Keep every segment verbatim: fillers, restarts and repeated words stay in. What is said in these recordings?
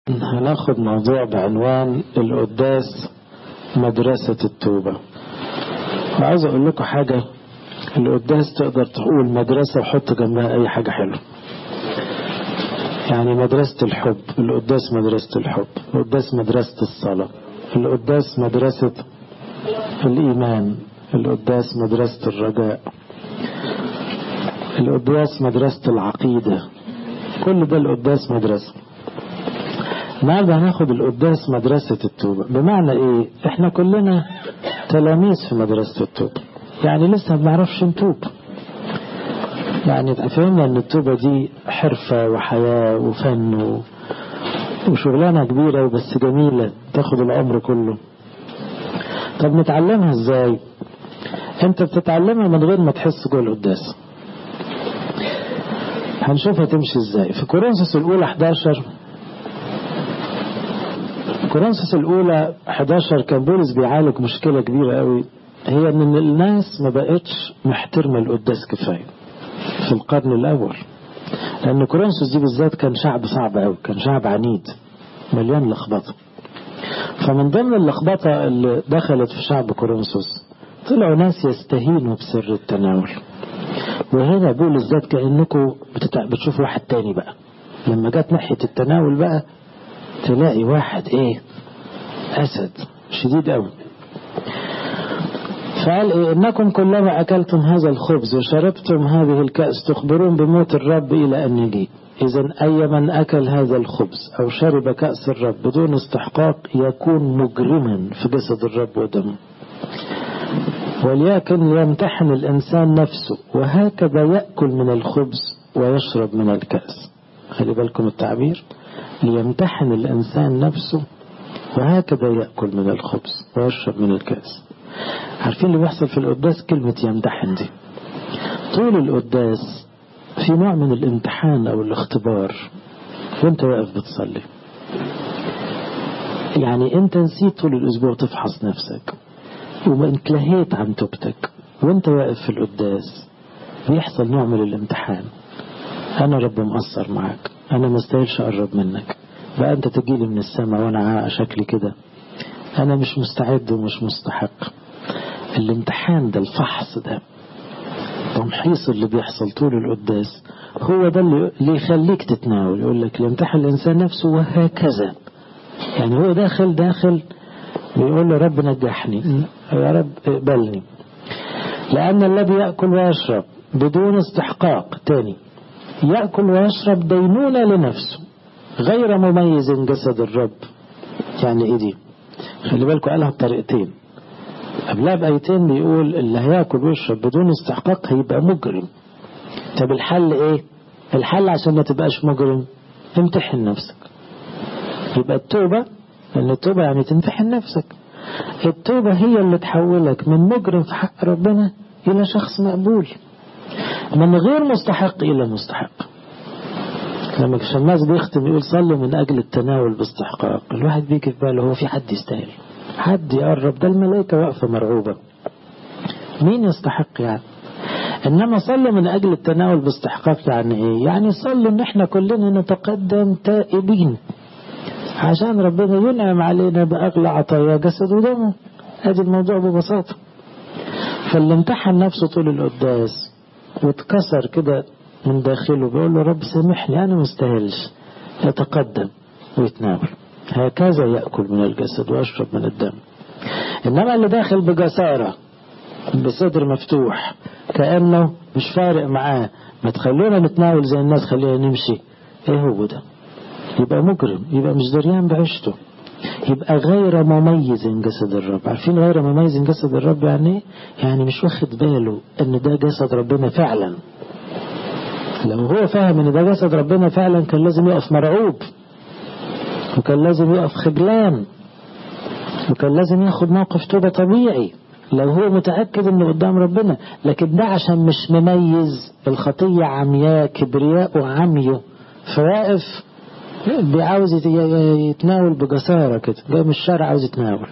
هناخد موضوع بعنوان القداس مدرسة التوبة. وعايز اقول لكم حاجة، القداس تقدر تقول مدرسة وحط جنبها اي حاجة حلوة. يعني مدرسة الحب، القداس مدرسة الحب، القداس مدرسة الصلاة، القداس مدرسة الإيمان، القداس مدرسة الرجاء، القداس مدرسة العقيدة، كل ده القداس مدرسة. النهارده هناخد القداس مدرسة التوبة. بمعنى ايه؟ احنا كلنا تلاميذ في مدرسة التوبة، يعني لسه ما بنعرفش نتوب. يعني فهمنا ان التوبة دي حرفة وحياة وفن وشغلانة كبيرة وبس جميلة تاخد العمر كله. طب نتعلمها ازاي؟ انت بتتعلمها من غير ما تحس جوه القداس. هنشوفها تمشي ازاي. في كورنثوس الاولى احداشر كورنثوس الاولى احداشر كان بولس بيعالج مشكلة كبيرة قوي، هي ان الناس ما بقتش محترمة القداس كفاية في القرن الاول. لان كورنثوس دي بالذات كان شعب صعب قوي، كان شعب عنيد مليان لخبطة. فمن ضمن اللخبطة اللي دخلت في شعب كورنثوس طلعوا ناس يستهينوا بسر التناول. وهنا بولس ذات كأنكم بتتع... بتشوفوا واحد تاني بقى. لما جت ناحية التناول بقى تلاقي واحد ايه، أسد شديد قوي. فقال إيه؟ إنكم كلما أكلتم هذا الخبز وشربتم هذه الكأس تخبرون بموت الرب إلى أن يجي. إذن أي من أكل هذا الخبز أو شرب كأس الرب بدون استحقاق يكون مجرما في جسد الرب ودمه. وليكن يمتحن الإنسان نفسه وهكذا يأكل من الخبز ويشرب من الكأس. خلي بالكم التعبير، ليمتحن الإنسان نفسه وهكذا يأكل من الخبز ويشرب من الكأس. عارفين اللي بيحصل في القداس؟ كلمة يمتحن دي طول القداس في نوع من الامتحان أو الاختبار. وانت واقف بتصلي، يعني انت نسيت طول الأسبوع تفحص نفسك وما انتلهيت عن توبتك، وانت واقف في القداس بيحصل نوع من الامتحان. انا رب مقصر معاك، انا ما استاهلش اقرب منك، بقى انت تجيلي من السماء وانا شكلي كده، انا مش مستعد ومش مستحق. الامتحان ده، الفحص ده، التمحيص اللي بيحصل طول القداس هو ده اللي يخليك تتناول. يقول لك يمتحن الانسان نفسه وهكذا. يعني هو داخل داخل بيقول له رب نجحني، يا رب اقبلني. لأن الذي يأكل ويشرب بدون استحقاق، تاني يأكل ويشرب دينونة لنفسه غير مميز جسد الرب. يعني ايه دي؟ خلي بالكم قالها بطريقتين. قبلها بآيتين بيقول اللي هيأكل ويشرب بدون استحقاق هيبقى مجرم. طب الحل ايه؟ الحل عشان ما تبقاش مجرم امتحن نفسك. يبقى التوبة، لأن التوبة يعني تمتحن نفسك. التوبة هي اللي تحولك من مجرم في حق ربنا إلى شخص مقبول، من غير مستحق إلى مستحق. لما الشماس بيختم يقول صلوا من أجل التناول باستحقاق، الواحد بيجي في باله هو في حد يستاهل؟ حد يقرب؟ ده الملائكة واقفة مرعوبة، مين يستحق يعني؟ إنما صلوا من أجل التناول باستحقاق يعني إيه؟ يعني صلوا إن إحنا كلنا نتقدم تائبين عشان ربنا ينعم علينا بأغلى عطايا جسد ودمه. هذا الموضوع ببساطة. فاللي امتحن نفسه طول القداس واتكسر كده من داخله بيقول له رب سامحني أنا مستاهلش، يتقدم ويتناول. هكذا يأكل من الجسد ويشرب من الدم. إنما اللي داخل بجسارة بصدر مفتوح كأنه مش فارق معاه، ما تخلونا نتناول زي الناس، خلينا نمشي، ايه هو ده؟ يبقى مجرم، يبقى مش دريان بعيشته، يبقى غير مميز جسد الرب. عارفين غير مميز جسد الرب يعني ايه؟ يعني مش واخد باله ان ده جسد ربنا فعلا. لو هو فاهم ان ده جسد ربنا فعلا كان لازم يقف مرعوب، وكان لازم يقف خجلان، وكان لازم ياخد موقف توبة طبيعي لو هو متأكد انه قدام ربنا. لكن ده عشان مش مميز، الخطية عمياء، كبرياء وعميه، فواقف بيعاوز يتناول بجسارة كده، جاي من الشارع عاوز يتناول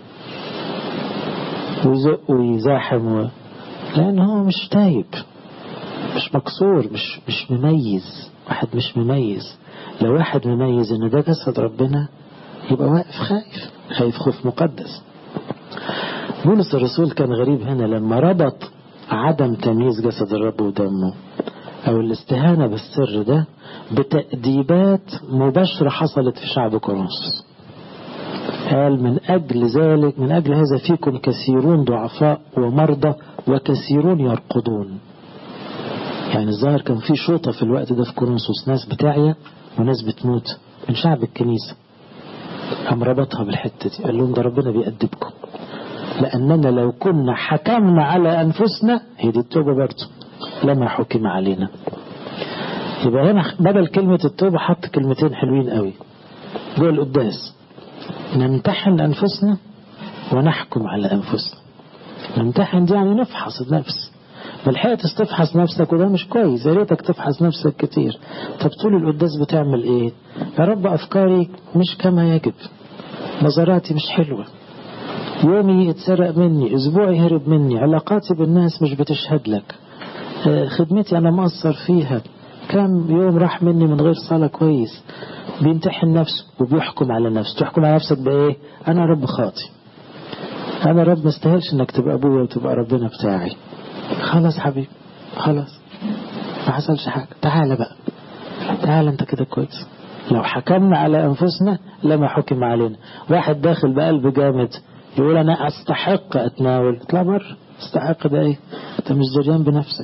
ويزق ويزاحم و... لأن هو مش تايب، مش مكسور، مش مش مميز. واحد مش مميز لو واحد مميز ان ده جسد ربنا يبقى واقف خايف خايف خوف مقدس. بولس الرسول كان غريب هنا لما ربط عدم تمييز جسد الرب ودمه او الاستهانة بالسر ده بتأديبات مباشرة حصلت في شعب كورنثوس. قال من أجل ذلك من أجل هذا فيكم كثيرون ضعفاء ومرضى وكثيرون يرقدون. يعني الظاهر كان في شوطة في الوقت ده في كورنثوس، ناس بتعيا وناس بتموت من شعب الكنيسة. قام ربطها بالحتة دي، قال لهم ده ربنا بيأدبكم لأننا لو كنا حكمنا على أنفسنا، هي دي التوبة برضه، لما حكم علينا. يبقى هنا بدل كلمة التوبة حط كلمتين حلوين قوي جوه القداس: نمتحن أنفسنا ونحكم على أنفسنا. نمتحن دي يعني نفحص النفس، ملحقت تفحص نفسك وده مش كويس، يا ريتك تفحص نفسك كتير. طب طول القداس بتعمل ايه؟ يا رب أفكاري مش كما يجب، نظراتي مش حلوة، يومي اتسرق مني، اسبوعي هرب مني، علاقاتي بالناس مش بتشهد لك، خدمتي انا مقصر فيها، كم يوم راح مني من غير صلاة كويس. بيمتحن نفسه وبيحكم على نفسه. تحكم على نفسك بايه؟ انا رب خاطي، انا رب مستاهلش انك تبقى ابويا وتبقى ربنا بتاعي. خلاص حبيبي، خلاص ما حصلش حاجة، تعالى بقى، تعالى انت كده كويس. لو حكمنا على انفسنا لما حكم علينا. واحد داخل بقلب جامد يقول انا استحق اتناول، اطلع بره. استحق ده ايه؟ انت مش دريان بنفسك.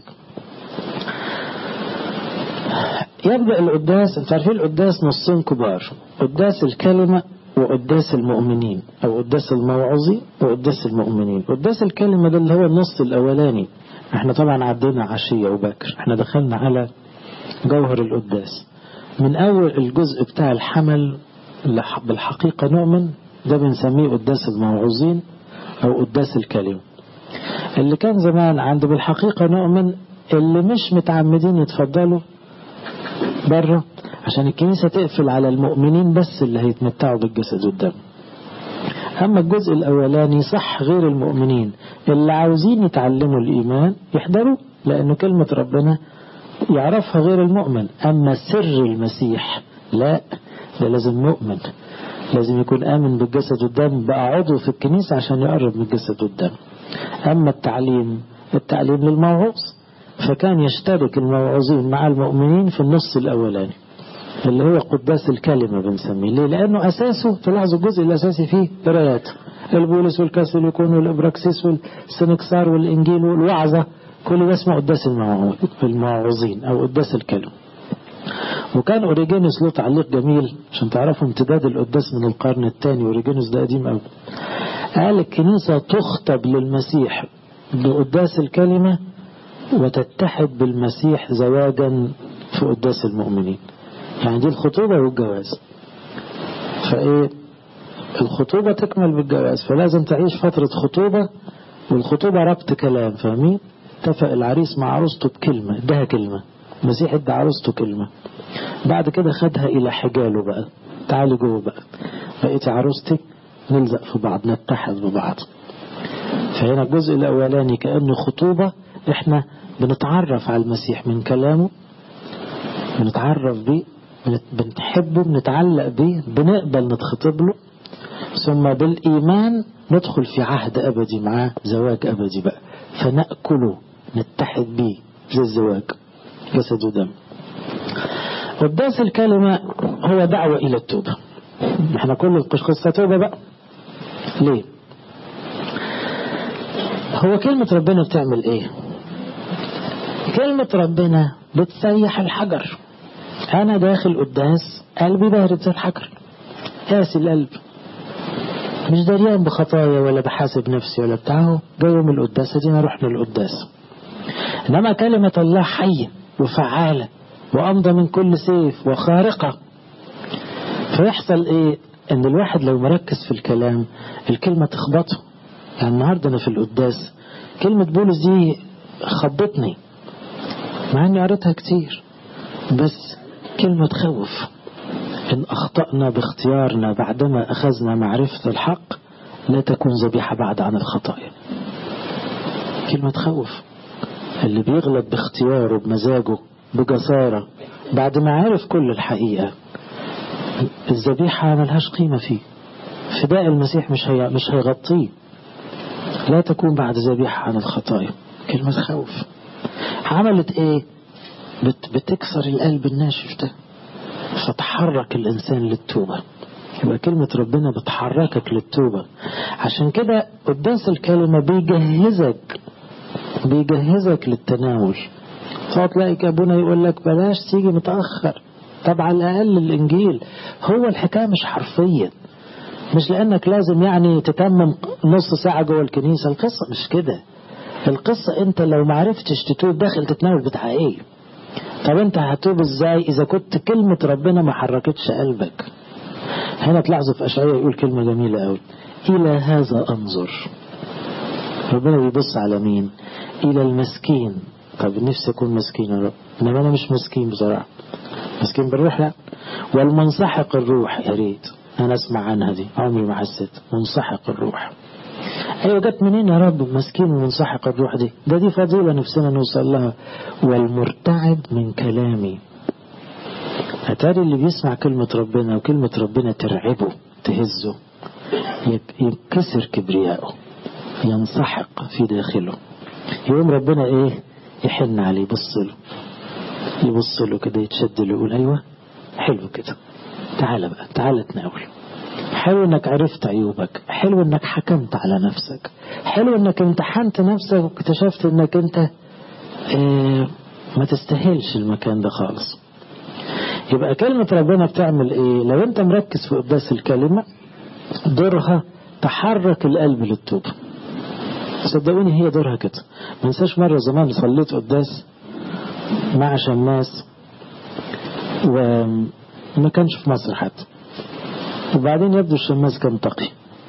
يبدأ القداس، انت عارفين القداس نصين كبار: قداس الكلمة وقداس المؤمنين، او قداس الموعظي وقداس المؤمنين. قداس الكلمة ده اللي هو النص الاولاني. احنا طبعا عدينا عشية وبكر، احنا دخلنا على جوهر القداس من اول الجزء بتاع الحمل بالحقيقة نؤمن، ده بنسميه قداس الموعظين او قداس الكلمة. اللي كان زمان عند بالحقيقة نؤمن اللي مش متعمدين يتفضلوا بره عشان الكنيسة تقفل على المؤمنين بس اللي هيتمتعوا بالجسد والدم. أما الجزء الأولاني صح غير المؤمنين اللي عاوزين يتعلموا الإيمان يحضروا، لأنه كلمة ربنا يعرفها غير المؤمن. أما سر المسيح لا، ده لازم مؤمن، لازم يكون آمن بالجسد والدم بقى عضو في الكنيسة عشان يقرب من الجسد والدم. أما التعليم، التعليم للموعوظ، فكان يشترك الموعوظين مع المؤمنين في النص الأولاني اللي هو قداس الكلمة بنسميه. ليه؟ لأنه أساسه، تلاحظوا الجزء الأساسي فيه قراءات البولس والكاثوليكون والإبراكسيس والسنكسار والإنجيل والوعظة، كل ده اسمه قداس الموعوظين أو قداس الكلمة. وكان أوريجينوس له تعليق جميل عشان تعرفوا امتداد القداس من القرن الثاني. أوريجينوس ده قديم قوي. قال الكنيسة تخطب للمسيح بقداس الكلمة وتتحد بالمسيح زواجا في قداس المؤمنين. يعني دي الخطوبة والجواز. فايه الخطوبة تكمل بالجواز، فلازم تعيش فترة خطوبة، والخطوبة ربط كلام، فاهمين؟ اتفق العريس مع عروسته بكلمة، ادها كلمة، المسيح ادى عروسته كلمة، بعد كده خدها الى حجاله بقى، تعالي جوه بقى، بقيتي عروستي، نلزق في بعض، نتحد ببعض. فهنا الجزء الاولاني كأنه خطوبة، احنا بنتعرف على المسيح من كلامه، بنتعرف بيه، بنحبه، بنتعلق بيه، بنقبل نتخطب له، ثم بالإيمان ندخل في عهد أبدي معاه، زواج أبدي بقى، فنأكله، نتحد بيه زي الزواج، جسد ودم. قداس الكلمة هو دعوة إلى التوبة. احنا كل القصة توبة بقى. ليه؟ هو كلمة ربنا بتعمل ايه؟ كلمة ربنا بتسيح الحجر. انا داخل قداس قلبي بارد زي الحجر، قاسي القلب، مش دريان بخطايا ولا بحاسب نفسي ولا بتاعه، جاي يوم القداس دينا رحنا القداس. انما كلمة الله حية وفعالة وأمضى من كل سيف وخارقة. فيحصل ايه؟ ان الواحد لو مركز في الكلام الكلمة تخبطه. يعني النهاردة انا في القداس كلمة بولس دي خبطني مع اني قريتها كتير، بس كلمة تخوف. إن أخطأنا باختيارنا بعدما أخذنا معرفة الحق لا تكون ذبيحة بعد عن الخطايا. كلمة تخوف. اللي بيغلط باختياره بمزاجه بجسارة بعد ما عرف كل الحقيقة الذبيحة ملهاش قيمة فيه، فداء المسيح مش هي مش هيغطيه. لا تكون بعد ذبيحة عن الخطايا، كلمة خوف. عملت ايه؟ بت بتكسر القلب الناشف ده، فتحرك الإنسان للتوبة. يبقى كلمة ربنا بتحركك للتوبة. عشان كده قداس الكلمة بيجهزك بيجهزك للتناول. فتلاقي أبونا يقول لك بلاش تيجي متأخر. طب على الأقل الإنجيل هو الحكاية مش حرفيا، مش لأنك لازم يعني تتمم نص ساعة جوه الكنيسة. القصة مش كده. القصة أنت لو معرفتش تتوب داخل تتناول بتاع إيه؟ طب أنت هتوب إزاي إذا كنت كلمة ربنا ما حركتش قلبك؟ هنا تلاحظوا في أشعياء يقول كلمة جميلة قوي: إلى هذا أنظر. ربنا بيبص على مين؟ إلى المسكين. طب نفسي أكون مسكين يا رب، إنما أنا مش مسكين بصراحة. مسكين بالروح لا، والمنسحق الروح. يا ريت أنا أسمع عنها دي، عمري ما حسيت منسحق الروح. أيوة جت منين يا رب مسكين ومنسحق الروح دي؟ ده دي فضيلة نفسنا نوصل لها. والمرتعد من كلامي. أتاري اللي بيسمع كلمة ربنا وكلمة ربنا ترعبه تهزه، ينكسر كبرياءه، ينسحق في داخله. يوم ربنا إيه؟ يحن عليه، يبص له يبص له كده، يتشد له، يقول أيوة حلو كده، تعال بقى تعال تناول. حلو انك عرفت عيوبك، حلو انك حكمت على نفسك، حلو انك امتحنت نفسك واكتشفت انك انت اه ما تستاهلش المكان ده خالص. يبقى كلمة ربنا بتعمل ايه؟ لو انت مركز في قداس الكلمة دورها تحرك القلب للتوبة. صدقوني هي دورها كده. ما ننساش مرة زمان صليت قداس مع شماس وما كانش في مصر حتى، وبعدين يبدو الشماس كان تقي،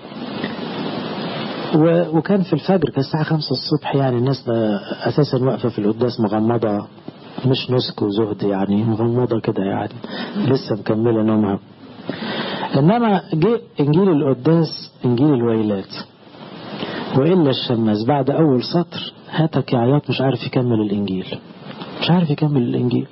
وكان في الفجر، كان الساعة خمسة الصبح، يعني الناس أساسا واقفة في القداس مغمضة، مش نسك وزهد يعني، مغمضة كده يعني لسه مكملة نومها. إنما جه إنجيل القداس إنجيل الويلات، وإلا الشماس بعد أول سطر هاتك يا عياط، مش عارف يكمل الإنجيل، مش عارف يكمل الإنجيل.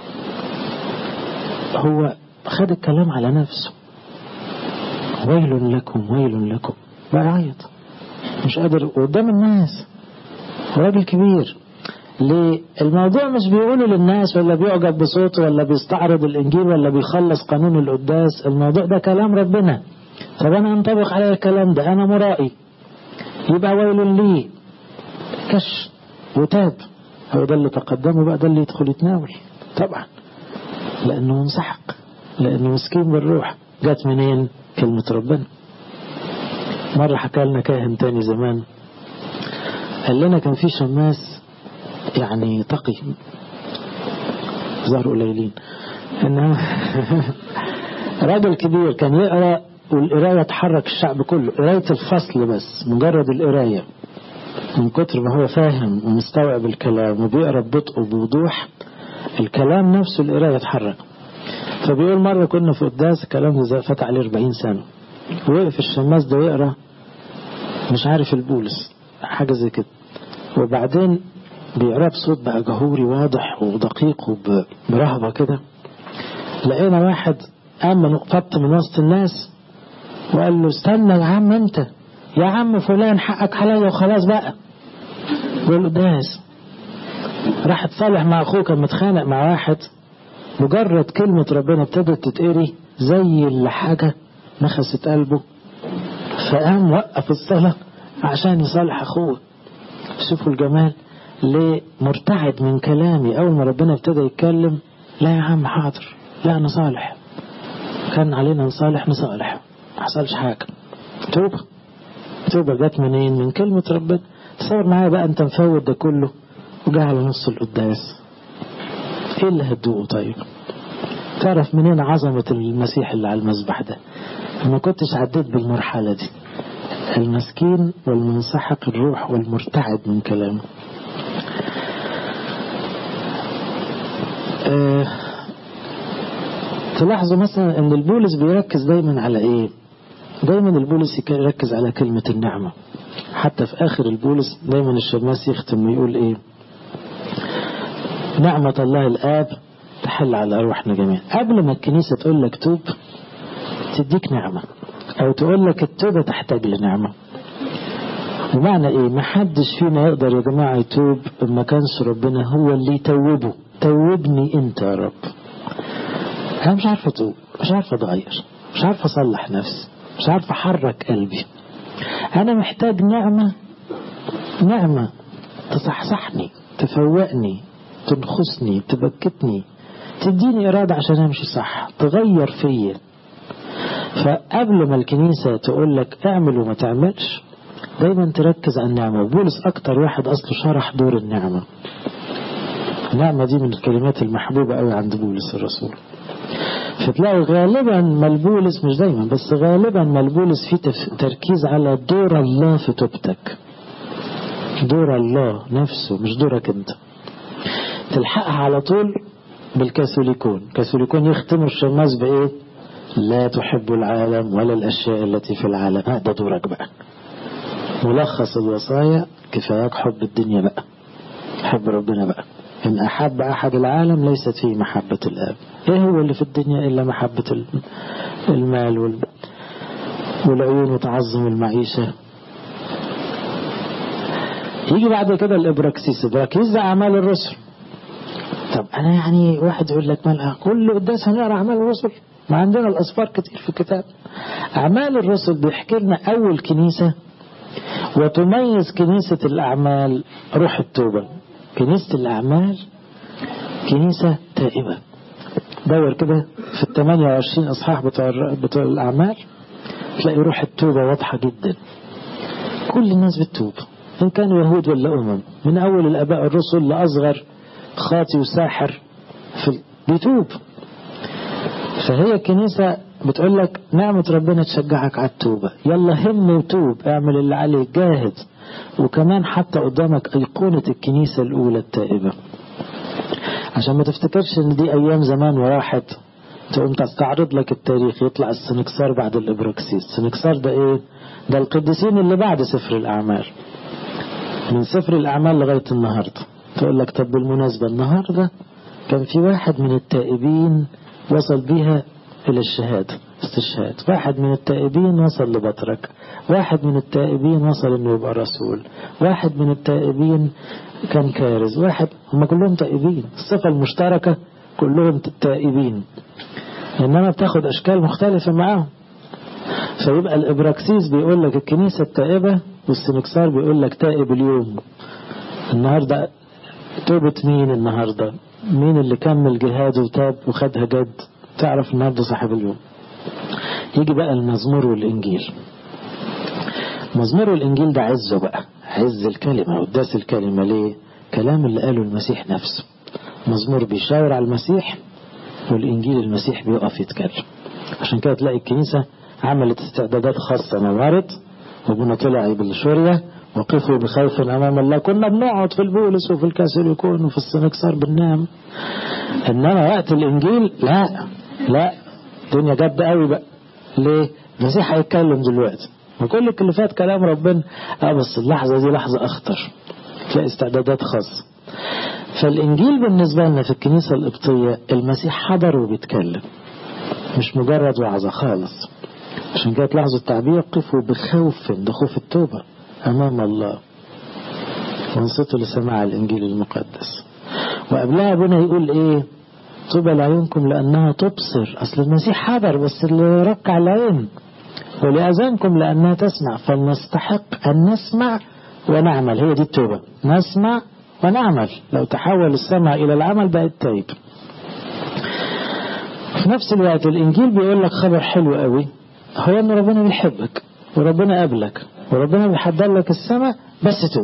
هو خد الكلام على نفسه، ويل لكم ويل لكم، بقى عيط مش قادر قدام الناس، راجل كبير. ليه؟ الموضوع مش بيقوله للناس ولا بيعجب بصوته ولا بيستعرض الإنجيل ولا بيخلص قانون القداس. الموضوع ده كلام ربنا. طب أنا أنطبق على الكلام ده، أنا مرائي، يبقى ويل لي. كش وتاب. هو ده اللي تقدمه بقى، ده اللي يدخل يتناول طبعا، لأنه منسحق، لأنه مسكين بالروح. جات منين؟ كلمة ربنا. مرة حكى لنا كاهن تاني زمان، قال لنا كان في شماس يعني تقي، ظهر قليلين، انه راجل كبير كان يقرأ والقراية تحرك الشعب كله، قراية الفصل بس، مجرد القراية، من كتر ما هو فاهم ومستوعب الكلام وبيقرأ ببطء وبوضوح الكلام نفسه، القراية تحرك. فبيقول مرة كنا في قداس، الكلام ده فات عليه أربعين سنة، وقف الشماس ده يقرأ مش عارف البولس حاجة زي كده، وبعدين بيقرأ بصوت بقى جهوري واضح ودقيق وبرهبة كده. لقينا واحد قام نقطة من وسط الناس وقال له استنى يا عم انت، يا عم فلان حقك عليا وخلاص بقى. قال له داس، راح اتصالح مع اخوه كان متخانق مع واحد، مجرد كلمة ربنا ابتدت تتقري زي اللي حاجة نخست قلبه، فقام وقف الصلاة عشان يصالح اخوه. شوفوا الجمال. ليه؟ مرتعد من كلامي. اول ما ربنا ابتدى يتكلم، لا يا عم حاضر، لا نصالح، كان علينا نصالح نصالح، ما حصلش حاجة. توبة. توبة جت منين؟ من كلمة ربنا. تصور معايا بقى انت مفوت ده كله وجاء على نص القداس، ايه اللي هتدوقه؟ طيب تعرف منين عظمة المسيح اللي على المذبح ده؟ ما كنتش عديت بالمرحلة دي، المسكين والمنسحق الروح والمرتعد من كلامه. أه تلاحظوا مثلا ان البولس بيركز دايما على ايه؟ دايما البولس يركز على كلمة النعمة. حتى في اخر البولس دايما الشماس يختم ويقول ايه؟ نعمة الله الآب تحل على أرواحنا جميعا. قبل ما الكنيسة تقول لك توب تديك نعمة أو تقول لك التوبة تحتاج لنعمة. بمعنى إيه؟ ما حدش فينا يقدر يا جماعة يتوب ما كانش ربنا هو اللي يتوبه. توبني أنت يا رب. أنا مش عارف أتوب، مش عارف أتغير، مش عارف أصلح نفسي، مش عارف أحرك قلبي. أنا محتاج نعمة، نعمة تصحصحني، تفوقني، تنخسني، تبكتني، تديني إرادة عشان أمشي صح، تغير فيا. فقبل ما الكنيسة تقول لك اعمل وما تعملش، دايما تركز على النعمة. بولس أكتر واحد أصله شرح دور النعمة. النعمة دي من الكلمات المحبوبة قوي عند بولس الرسول. فتلاقي غالبا ملبولس، مش دايما بس غالبا ملبولس في تركيز على دور الله في توبتك. دور الله نفسه مش دورك انت. تلحقها على طول بالكاثوليكون. كاثوليكون يختموا الشماس بإيه؟ لا تحب العالم ولا الأشياء التي في العالم. هذا دورك بقى. ملخص الوصايا كفاياك حب الدنيا بقى، حب ربنا بقى. إن أحب أحد العالم ليست فيه محبة الآب. إيه هو اللي في الدنيا إلا محبة المال والعيون وتعظم المعيشة. يجي بعد كده الإبراكسيس. إبراكسيس ده أعمال الرسل. طب أنا يعني واحد يقول لك مالها كل قداس هنقرأ أعمال الرسل؟ ما عندنا الأسفار كتير في الكتاب. أعمال الرسل بيحكي لنا أول كنيسة، وتميز كنيسة الأعمال روح التوبة. كنيسة الأعمال كنيسة تائبة. دور كده في الثمانية وعشرين إصحاح بتوع بتوع الأعمال تلاقي روح التوبة واضحة جدا. كل الناس بتتوب، إن كانوا يهود ولا أمم، من أول الآباء الرسل لأصغر خاطي وساحر في بيتوب. فهي كنيسة بتقول لك نعمة ربنا تشجعك على التوبة. يلا هم وتوب، اعمل اللي عليك، جاهد. وكمان حتى قدامك أيقونة الكنيسة الأولى التائبة، عشان ما تفتكرش ان دي أيام زمان وراحت. تقوم تستعرض لك التاريخ يطلع السنكسار بعد الإبراكسيس. السنكسار ده ايه؟ ده القديسين اللي بعد سفر الأعمال، من سفر الأعمال لغاية النهاردة. تقول لك طب بالمناسبة النهاردة كان في واحد من التائبين وصل بيها إلى الشهادة، استشهاد. واحد من التائبين وصل لبطرك. واحد من التائبين وصل إنه يبقى رسول. واحد من التائبين كان كارز. واحد، هم كلهم تائبين. الصفة المشتركة كلهم تائبين، إنما بتاخد أشكال مختلفة معاهم. فيبقى الإبراكسيس بيقول لك الكنيسة التائبة، والسنكسار بيقول لك تائب اليوم. النهاردة توبة مين؟ النهاردة مين اللي كمل جهاده وتاب وخدها جد؟ تعرف النهاردة صاحب اليوم. يجي بقى المزمور والإنجيل. مزمور والإنجيل ده عزه بقى، عز الكلمة قداس الكلمة. ليه؟ كلام اللي قاله المسيح نفسه. مزمور بيشاور على المسيح، والإنجيل المسيح بيقف يتكلم. عشان كده تلاقي الكنيسة عملت استعدادات خاصة. نورت وابونا طلع بالشورية وقفوا بخوف أمام الله. كنا بنقعد في البولس وفي الكاثوليكون وفي السنكسار بننام. إنما وقت الإنجيل لا لا، الدنيا جد قوي بقى. ليه؟ المسيح هيتكلم دلوقتي، وكل اللي فات كلام ربنا. اه بس اللحظة دي لحظة أخطر، تلاقي استعدادات خاصة. فالإنجيل بالنسبة لنا في الكنيسة القبطية المسيح حضر وبيتكلم، مش مجرد وعظة خالص. عشان كده تلاحظوا التعبير قفوا بخوف، ده خوف التوبة أمام الله، وانصتوا لسماع الإنجيل المقدس. وقبلها ابونا يقول إيه؟ طوبى لعيونكم لأنها تبصر. أصل المسيح حضر بس اللي ركع العين. ولأذانكم لأنها تسمع، فلنستحق أن نسمع ونعمل. هي دي التوبة، نسمع ونعمل. لو تحول السمع إلى العمل بقت تايب. في نفس الوقت الإنجيل بيقول لك خبر حلو قوي، هو أن ربنا بيحبك وربنا قابلك وربنا بيحضر لك السماء، بس توب.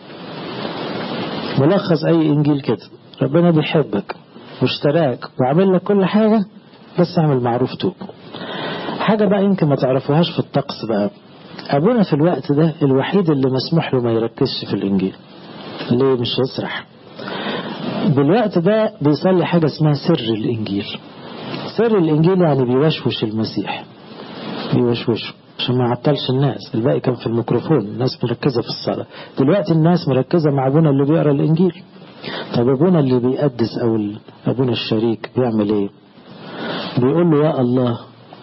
ملخص أي إنجيل كده، ربنا بيحبك واشتراك وعمل لك كل حاجة، بس اعمل معروف توب. حاجة بقى يمكن ما تعرفوهاش في الطقس بقى، أبونا في الوقت ده الوحيد اللي مسموح له ما يركزش في الإنجيل. ليه؟ مش يسرح. بالوقت ده بيصلي حاجة اسمها سر الإنجيل. سر الإنجيل يعني بيوشوش المسيح، بيوشوشه عشان ما يعطلش الناس. الباقي كان في الميكروفون، الناس مركزة في الصلاة. دلوقتي الناس مركزة مع أبونا اللي بيقرأ الإنجيل. طب أبونا اللي بيقدس أو أبونا الشريك بيعمل إيه؟ بيقول له يا الله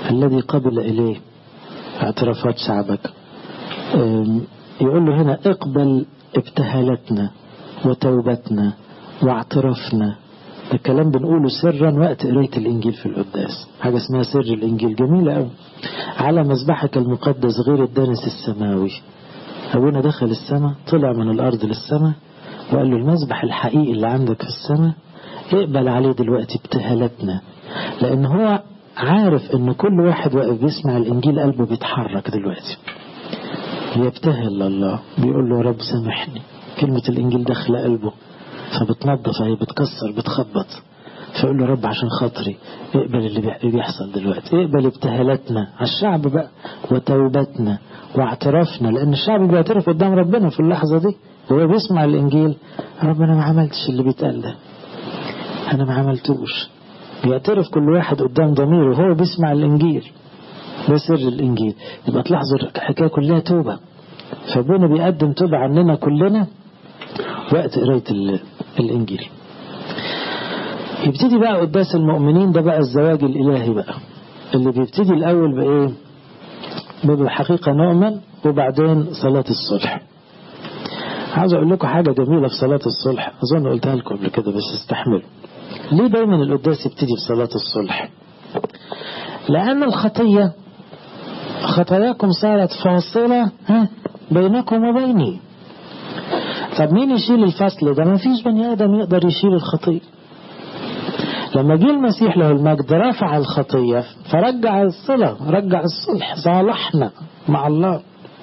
الذي قبل إليه اعترافات شعبك. يقول له هنا اقبل ابتهالتنا وتوبتنا واعترافنا. ده الكلام بنقوله سرا وقت قراية الإنجيل في القداس، حاجة اسمها سر الإنجيل جميلة أوي. على مذبحك المقدس غير الدنس السماوي. أبونا دخل السماء، طلع من الأرض للسماء وقال له المذبح الحقيقي اللي عندك في السماء اقبل عليه دلوقتي ابتهالتنا. لأن هو عارف ان كل واحد واقف بيسمع الإنجيل قلبه بيتحرك دلوقتي، بيبتهل لله، بيقول له يا رب سامحني. كلمة الإنجيل داخله قلبه فبتنظف، هي بتكسر بتخبط، فيقول له رب عشان خاطري اقبل اللي بيحصل دلوقتي، اقبل ابتهالاتنا على الشعب بقى وتوبتنا واعترافنا. لأن الشعب بيعترف قدام ربنا في اللحظة دي وهو بيسمع الإنجيل، رب أنا ما عملتش اللي بيتقال ده، أنا ما عملتوش. بيعترف كل واحد قدام ضميره وهو بيسمع الإنجيل. ده سر الإنجيل. يبقى تلاحظوا الحكاية كلها توبة، فابونا بيقدم توبة عننا كلنا وقت قراية الإنجيل. يبتدي بقى قداس المؤمنين، ده بقى الزواج الإلهي بقى، اللي بيبتدي الأول بإيه؟ بالحقيقة نؤمن، وبعدين صلاة الصلح. عاوز أقول لكم حاجة جميلة في صلاة الصلح، أظن قلتها لكم قبل كده بس استحملوا. ليه دايما القداس يبتدي بصلاة الصلح؟ لأن الخطية خطاياكم صارت فاصلة بينكم وبيني. طب مين يشيل الفصل ده؟ ما فيش بني آدم يقدر يشيل الخطية. لما جه المسيح له المجد رفع الخطية فرجع الصلة، رجع الصلح، صالحنا مع الله.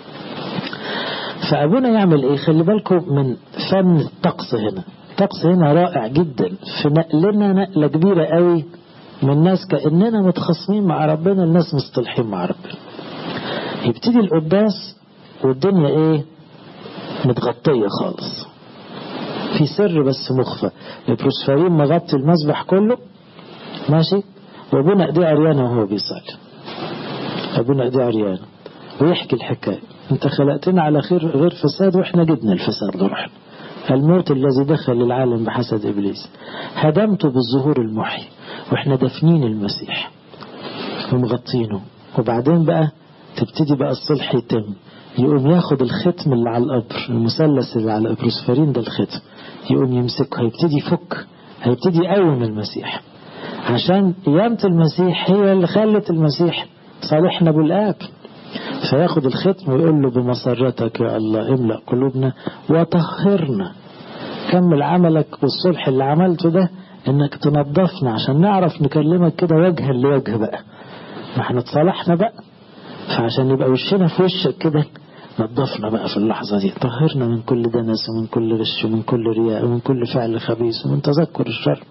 فأبونا يعمل ايه؟ خلي بالكم من فن الطقس هنا. الطقس هنا رائع جدا في نقلنا نقلة كبيرة قوي من ناس كأننا متخاصمين مع ربنا الناس مصطلحين مع ربنا. يبتدي القداس والدنيا ايه؟ متغطية خالص، في سر بس مخفى. البروسفارين مغطي المسبح كله ماشي، وابونا ايديه عريانة وهو بيصلي. ابونا ايديه عريانة ويحكي الحكاية، انت خلقتنا على خير غير فساد واحنا جبنا الفساد لروحنا. الموت الذي دخل العالم بحسد إبليس هدمته بالظهور المحي، واحنا دفنين المسيح ومغطينه. وبعدين بقى تبتدي بقى الصلح يتم، يقوم ياخد الختم اللي على القبر، المثلث اللي على البروسفارين ده الختم، يقوم يمسكه، هيبتدي يفك، هيبتدي يقوم المسيح، عشان قيامة المسيح هي اللي خلت المسيح صالحنا بالآب. فياخد الختم ويقول له بمسرتك يا الله املأ قلوبنا وطهرنا. كمل عملك والصلح اللي عملته ده انك تنظفنا عشان نعرف نكلمك كده وجها لوجه بقى. ما احنا اتصالحنا بقى، فعشان يبقى وشنا في وشك كده نظفنا بقى في اللحظة دي، طهرنا من كل دنس ومن كل غش ومن كل رياء ومن كل فعل خبيث ومن تذكر الشر.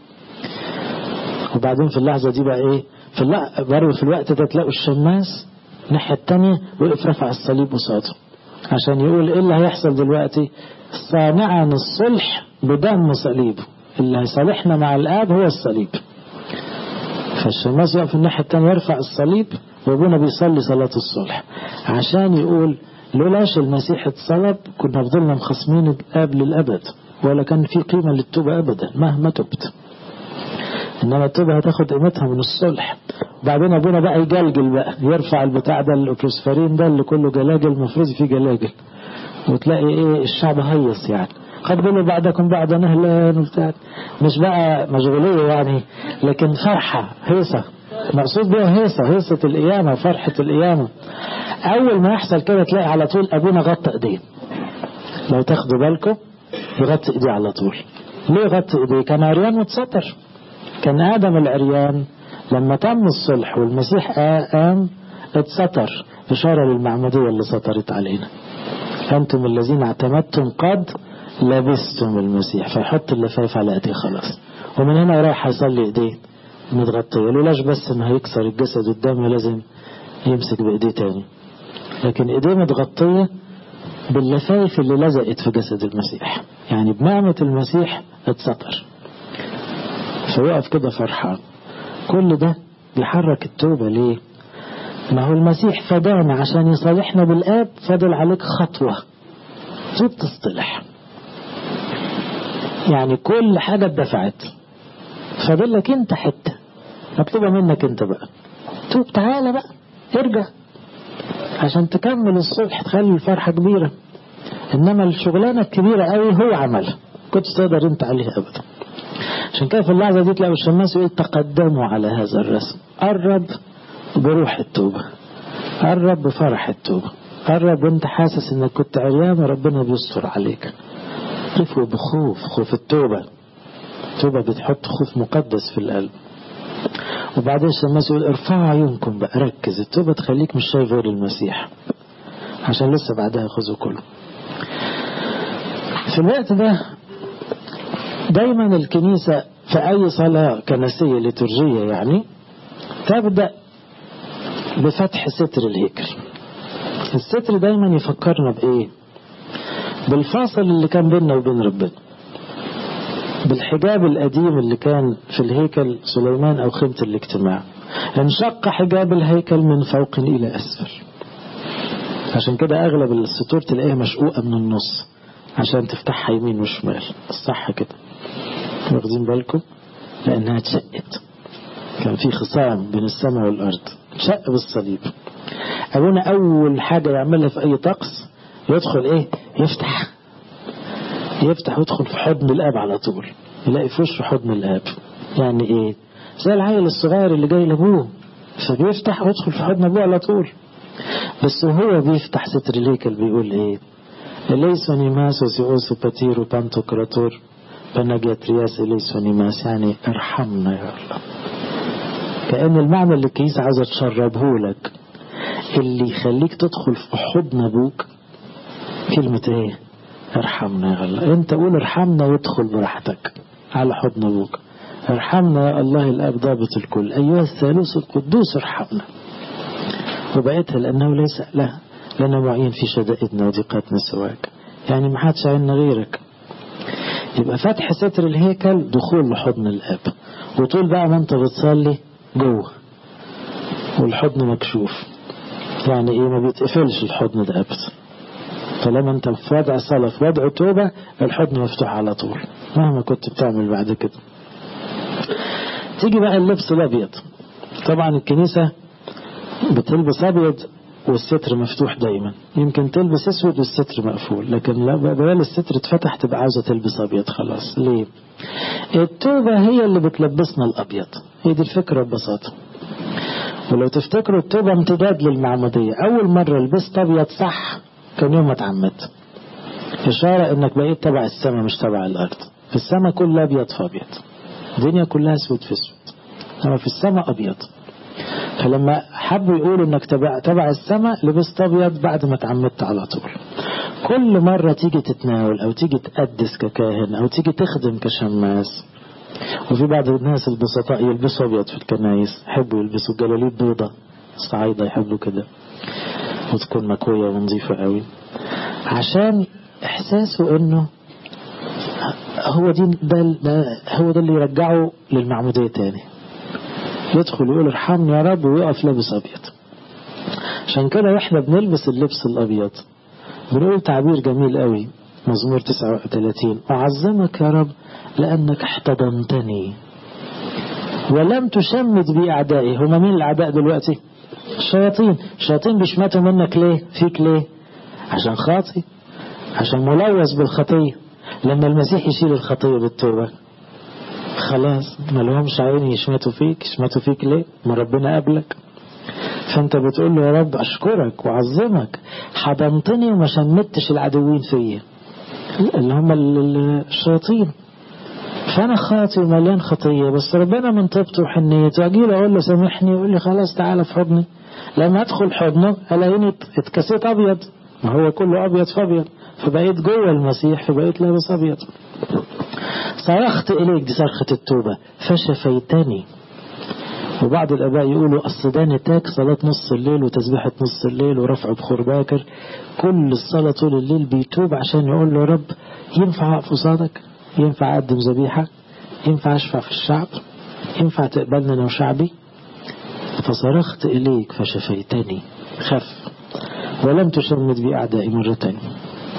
وبعدين في اللحظة دي بقى ايه؟ في اللحظة برضه في الوقت ده تلاقوا الشماس الناحية التانية وقف رفع الصليب وصاته عشان يقول ايه اللي هيحصل دلوقتي؟ صانعا الصلح بدم صليبه، اللي هيصالحنا مع الآب هو الصليب. فالشماس يقف الناحية التانية يرفع الصليب وابونا بيصلي صلاة الصلح عشان يقول لولاش المسيح اتصلب كنا فضلنا مخصمين الآب للأبد، ولا كان في قيمة للتوبة أبدا مهما تبت. إنما التوبة هتاخد قيمتها من الصلح. وبعدين أبونا بقى يجلجل بقى، يرفع البتاع ده البروسفارين ده اللي كله جلاجل، المفروض فيه جلاجل، وتلاقي إيه الشعب هيص يعني قبلوا بعدكم بعد نهلا وبتاع، مش بقى مشغولية يعني، لكن فرحة هيصة، مقصود بها هيصة، هيصة القيامة، فرحة القيامة. أول ما يحصل كده تلاقي على طول أبونا غطى إيديه. لو تاخدوا بالكم يغطي إيديه على طول. ليه غطي إيديه؟ كان عريان واتستر. كان آدم العريان لما تم الصلح والمسيح قام اتستر، إشارة للمعمودية اللي سطرت علينا. أنتم الذين اعتمدتم قد لبستم المسيح، فيحط اللفايف على ايديه خلاص. ومن هنا رايح يصلي ايديه متغطية، لولاش بس انه هيكسر الجسد قدامه لازم يمسك بايديه تاني، لكن ايديه متغطية باللفايف اللي لزقت في جسد المسيح، يعني بنعمة المسيح اتسطر. فيقف كده فرحان. كل ده بيحرك التوبة. ليه؟ ما هو المسيح فدانا عشان يصالحنا بالآب، فضل عليك خطوة توب تصطلح، يعني كل حاجة اتدفعت، فضل لك انت حتة مطلوبة منك انت بقى توب تعالى بقى ارجع عشان تكمل الصلح تخلي الفرحة كبيرة. إنما الشغلانة الكبيرة قوي هو عملها كنت تقدر انت عليها أبدا. عشان كده في اللحظة دي تلاقوا الشماس يقول تقدموا على هذا الرسم. قرب بروح التوبة، قرب بفرح التوبة، قرب وانت حاسس انك كنت عريان وربنا بيستر عليك. قفوا بخوف، خوف التوبة. التوبة بتحط خوف مقدس في القلب. وبعدين الشماس يقول ارفعوا عيونكم بقى، ركز. التوبة تخليك مش شايف غير المسيح عشان لسه بعدها خذوا كله. في الوقت ده دايما الكنيسة في أي صلاة كنسية ليتورجية يعني تبدأ بفتح ستر الهيكل. الستر دايما يفكرنا بإيه؟ بالفاصل اللي كان بيننا وبين ربنا، بالحجاب القديم اللي كان في الهيكل سليمان أو خيمة الاجتماع. انشق حجاب الهيكل من فوق إلى أسفل. عشان كده أغلب السطور تلاقيها مشقوقة من النص عشان تفتحها يمين وشمال. الصح كده، واخدين بالكم؟ لأنها اتشقت، كان في خصام بين السماء والأرض، اتشق بالصليب. أبونا أول حاجة يعملها في أي طقس يدخل إيه؟ يفتح يفتح ويدخل في حضن الآب على طول، يلاقي في وشه حضن الآب. يعني إيه؟ زي العيل الصغير اللي جاي لأبوه فبيفتح ويدخل في حضن أبوه على طول. بس وهو بيفتح ستر الهيكل بيقول إيه؟ إليسوني ماسو سيوسو باتيرو بانتو كراتور بنجاترياس إليسوني ماس، يعني ارحمنا يا الله. كأن المعنى اللي الكنيسة عاوزة تشربه لك اللي يخليك تدخل في حضن أبوك كلمة إيه؟ ارحمنا يا الله. أنت قول ارحمنا وادخل براحتك على حضن أبوك. ارحمنا يا الله الآب ضابط الكل، أيها الثالوث القدوس ارحمنا. وبقيتها لأنه ليس له لنا معين في شدائدنا وضيقاتنا سواك، يعني ما حدش عنا غيرك. يبقى فتح ستر الهيكل دخول لحضن الآب، وطول بقى ما انت بتصلي جوه والحضن مكشوف. يعني ايه؟ ما بيتقفلش الحضن ده ابدا. فلما انت في وضع صلاة في وضع توبة الحضن مفتوح على طول مهما كنت بتعمل بعد كده. تيجي بقى اللبس الابيض. طبعا الكنيسة بتلبس ابيض والستر مفتوح دايما، يمكن تلبس اسود والستر مقفول، لكن لا بدل الستر اتفتح تبقى عاوزة تلبس ابيض خلاص. ليه؟ التوبة هي اللي بتلبسنا الابيض، هي دي الفكرة ببساطة. ولو تفتكروا التوبة امتداد للمعمودية. اول مرة لبست ابيض صح كان يوم ما اتعمدت، اشارة انك بقيت تبع السماء مش تبع الارض. في السماء كلها ابيض في ابيض، الدنيا كلها اسود في اسود، اما في السماء ابيض. فلما حبوا يقولوا انك تبع, تبع السماء لبست ابيض بعد ما اتعمدت على طول. كل مرة تيجي تتناول او تيجي تقدس ككاهن او تيجي تخدم كشماس. وفي بعض الناس البسطاء يلبسوا ابيض في الكنايس، يحبوا يلبسوا جلاليب بيضة، الصعايدة يحبوا كده وتكون مكوية ونظيفة قوي، عشان احساسه انه هو دي ده, ده هو ده اللي يرجعه للمعمودية تاني. يدخل يقول ارحمني يا رب ويقف لابس ابيض. عشان كده احنا بنلبس اللبس الابيض بنقول تعبير جميل قوي، مزمور تسعة وثلاثين: اعظمك يا رب لانك احتضنتني ولم تشمت بي اعدائي. هما مين الاعداء دلوقتي؟ الشياطين. الشياطين بيشمتوا منك ليه؟ فيك ليه؟ عشان خاطي، عشان ملوث بالخطية. لما المسيح يشيل الخطية بالتوبة خلاص ما لهمش عين يشمتوا فيك. يشمتوا فيك ليه؟ ما ربنا قبلك. فانت بتقول له يا رب اشكرك وعظمك، حضنتني وما شمتش العدوين فيا اللي هم الشياطين. فانا خاطي ومليان خطية، بس ربنا من طيبته وحنيته اجي له اقول له سامحني، يقول لي خلاص تعالى في حضني. لما ادخل حضنه الاقيني اتكسيت ابيض، ما هو كله ابيض في ابيض، فبقيت جوه المسيح فبقيت لابس ابيض. صرخت إليك، دي صرخة التوبة، فشفيتني. وبعض الآباء يقولوا أصل ده نتاج صلاة نص الليل وتسبيحة نص الليل ورفع بخور باكر. كل الصلاة طول الليل بيتوب عشان يقول له يا رب ينفع أقف قصادك، ينفع أقدم ذبيحة، ينفع أشفع في الشعب، ينفع تقبلنا أنا وشعبي. فصرخت إليك فشفيتني، خف ولم تشمت بي أعدائي مرة تانية.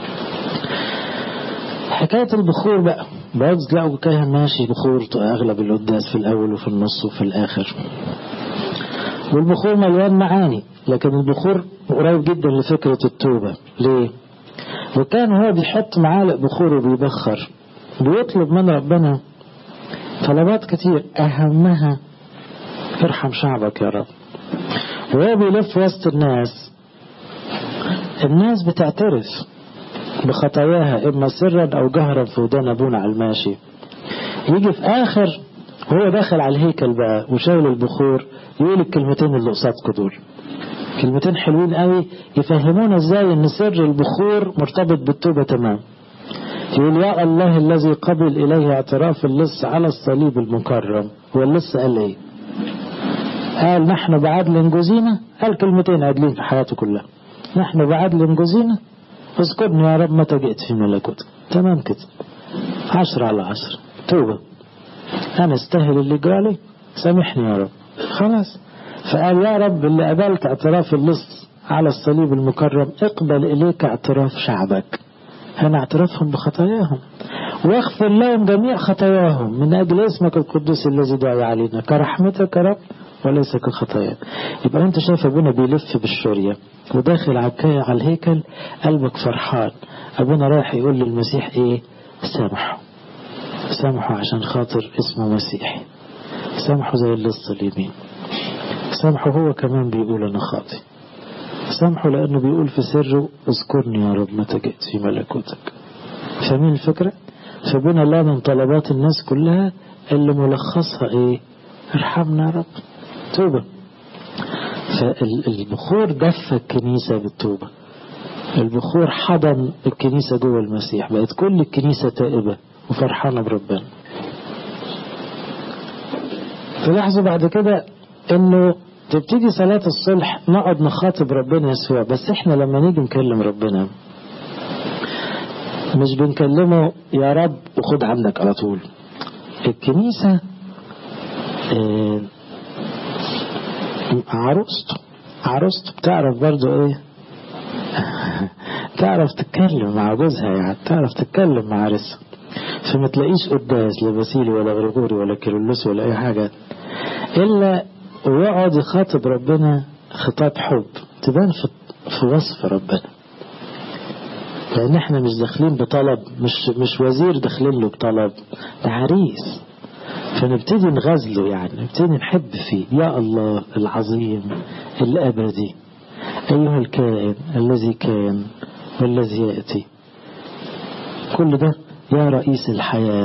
حكاية البخور بقى، بعد تلاقوا كاهن ماشي بخور أغلب القداس في الأول وفي النص وفي الآخر. والبخور مليان معاني، لكن البخور قريب جدا لفكرة التوبة. ليه؟ وكان هو بيحط معالق بخور وبيبخر بيطلب من ربنا طلبات كتير، أهمها ارحم شعبك يا رب. وهو بيلف وسط الناس، الناس بتعترف بخطاياها إما سرا أو جهرا في ودان أبونا على الماشي. يجي في آخر وهو داخل على الهيكل بقى وشايل البخور يقول الكلمتين اللي قصادكم دول، كلمتين حلوين قوي يفهمونا ازاي ان سر البخور مرتبط بالتوبة تمام. يقول يا الله الذي قبل إليه اعتراف اللص على الصليب المكرم. واللص قال ايه؟ قال نحن بعدل جزينا. قال كلمتين عادلين في حياته كلها، نحن بعدل جزينا اذكرني يا رب متى جئت في ملكوتك. تمام كده، عشرة على عشرة توبة. أنا استاهل اللي جرالي، سامحني يا رب، خلاص. فقال يا رب اللي قبلت اعتراف اللص على الصليب المكرم اقبل إليك اعتراف شعبك. هنا اعترافهم بخطاياهم، واغفر لهم جميع خطاياهم من أجل اسمك القدوس الذي دعي علينا كرحمتك يا رب وليس كخطايا. يبقى انت شايف ابونا بيلف بالشورية وداخل عكاية على الهيكل، قلبك فرحان. ابونا رايح يقول للمسيح ايه؟ سامحه، سامحه عشان خاطر اسمه مسيحي، سامحه زي اللص اليمين، سامحه هو كمان بيقول انا خاطي، سامحه لانه بيقول في سره اذكرني يا رب متى جئت في ملكوتك. فاهمين الفكرة؟ فبنا لا من طلبات الناس كلها اللي ملخصها ايه؟ ارحمنا يا رب، توبة. فالبخور دفى الكنيسة بالتوبة، البخور حضن الكنيسة جوه المسيح، بقت كل الكنيسة تائبة وفرحانة بربنا. تلاحظوا بعد كده انه تبتدي صلاة الصلح نقعد نخاطب ربنا يسوع، بس احنا لما نيجي نكلم ربنا مش بنكلمه يا رب وخد عنك على طول. الكنيسة اه عروسته عروسته بتعرف برضو ايه تعرف تتكلم مع جوزها، يعني تعرف تتكلم مع عرسها. فما تلاقيش قداس لا باسيلي ولا غريغوري ولا كيرلس ولا اي حاجة الا ويقعد يخاطب ربنا خطاب حب تبان في, في وصف ربنا. لان احنا مش داخلين بطلب، مش مش وزير داخلين له بطلب، ده عريس. فنبتدي نغزله، يعني نبتدي نحب فيه. يا الله العظيم الأبدي أيها الكائن الذي كان والذي يأتي، كل ده يا رئيس الحياة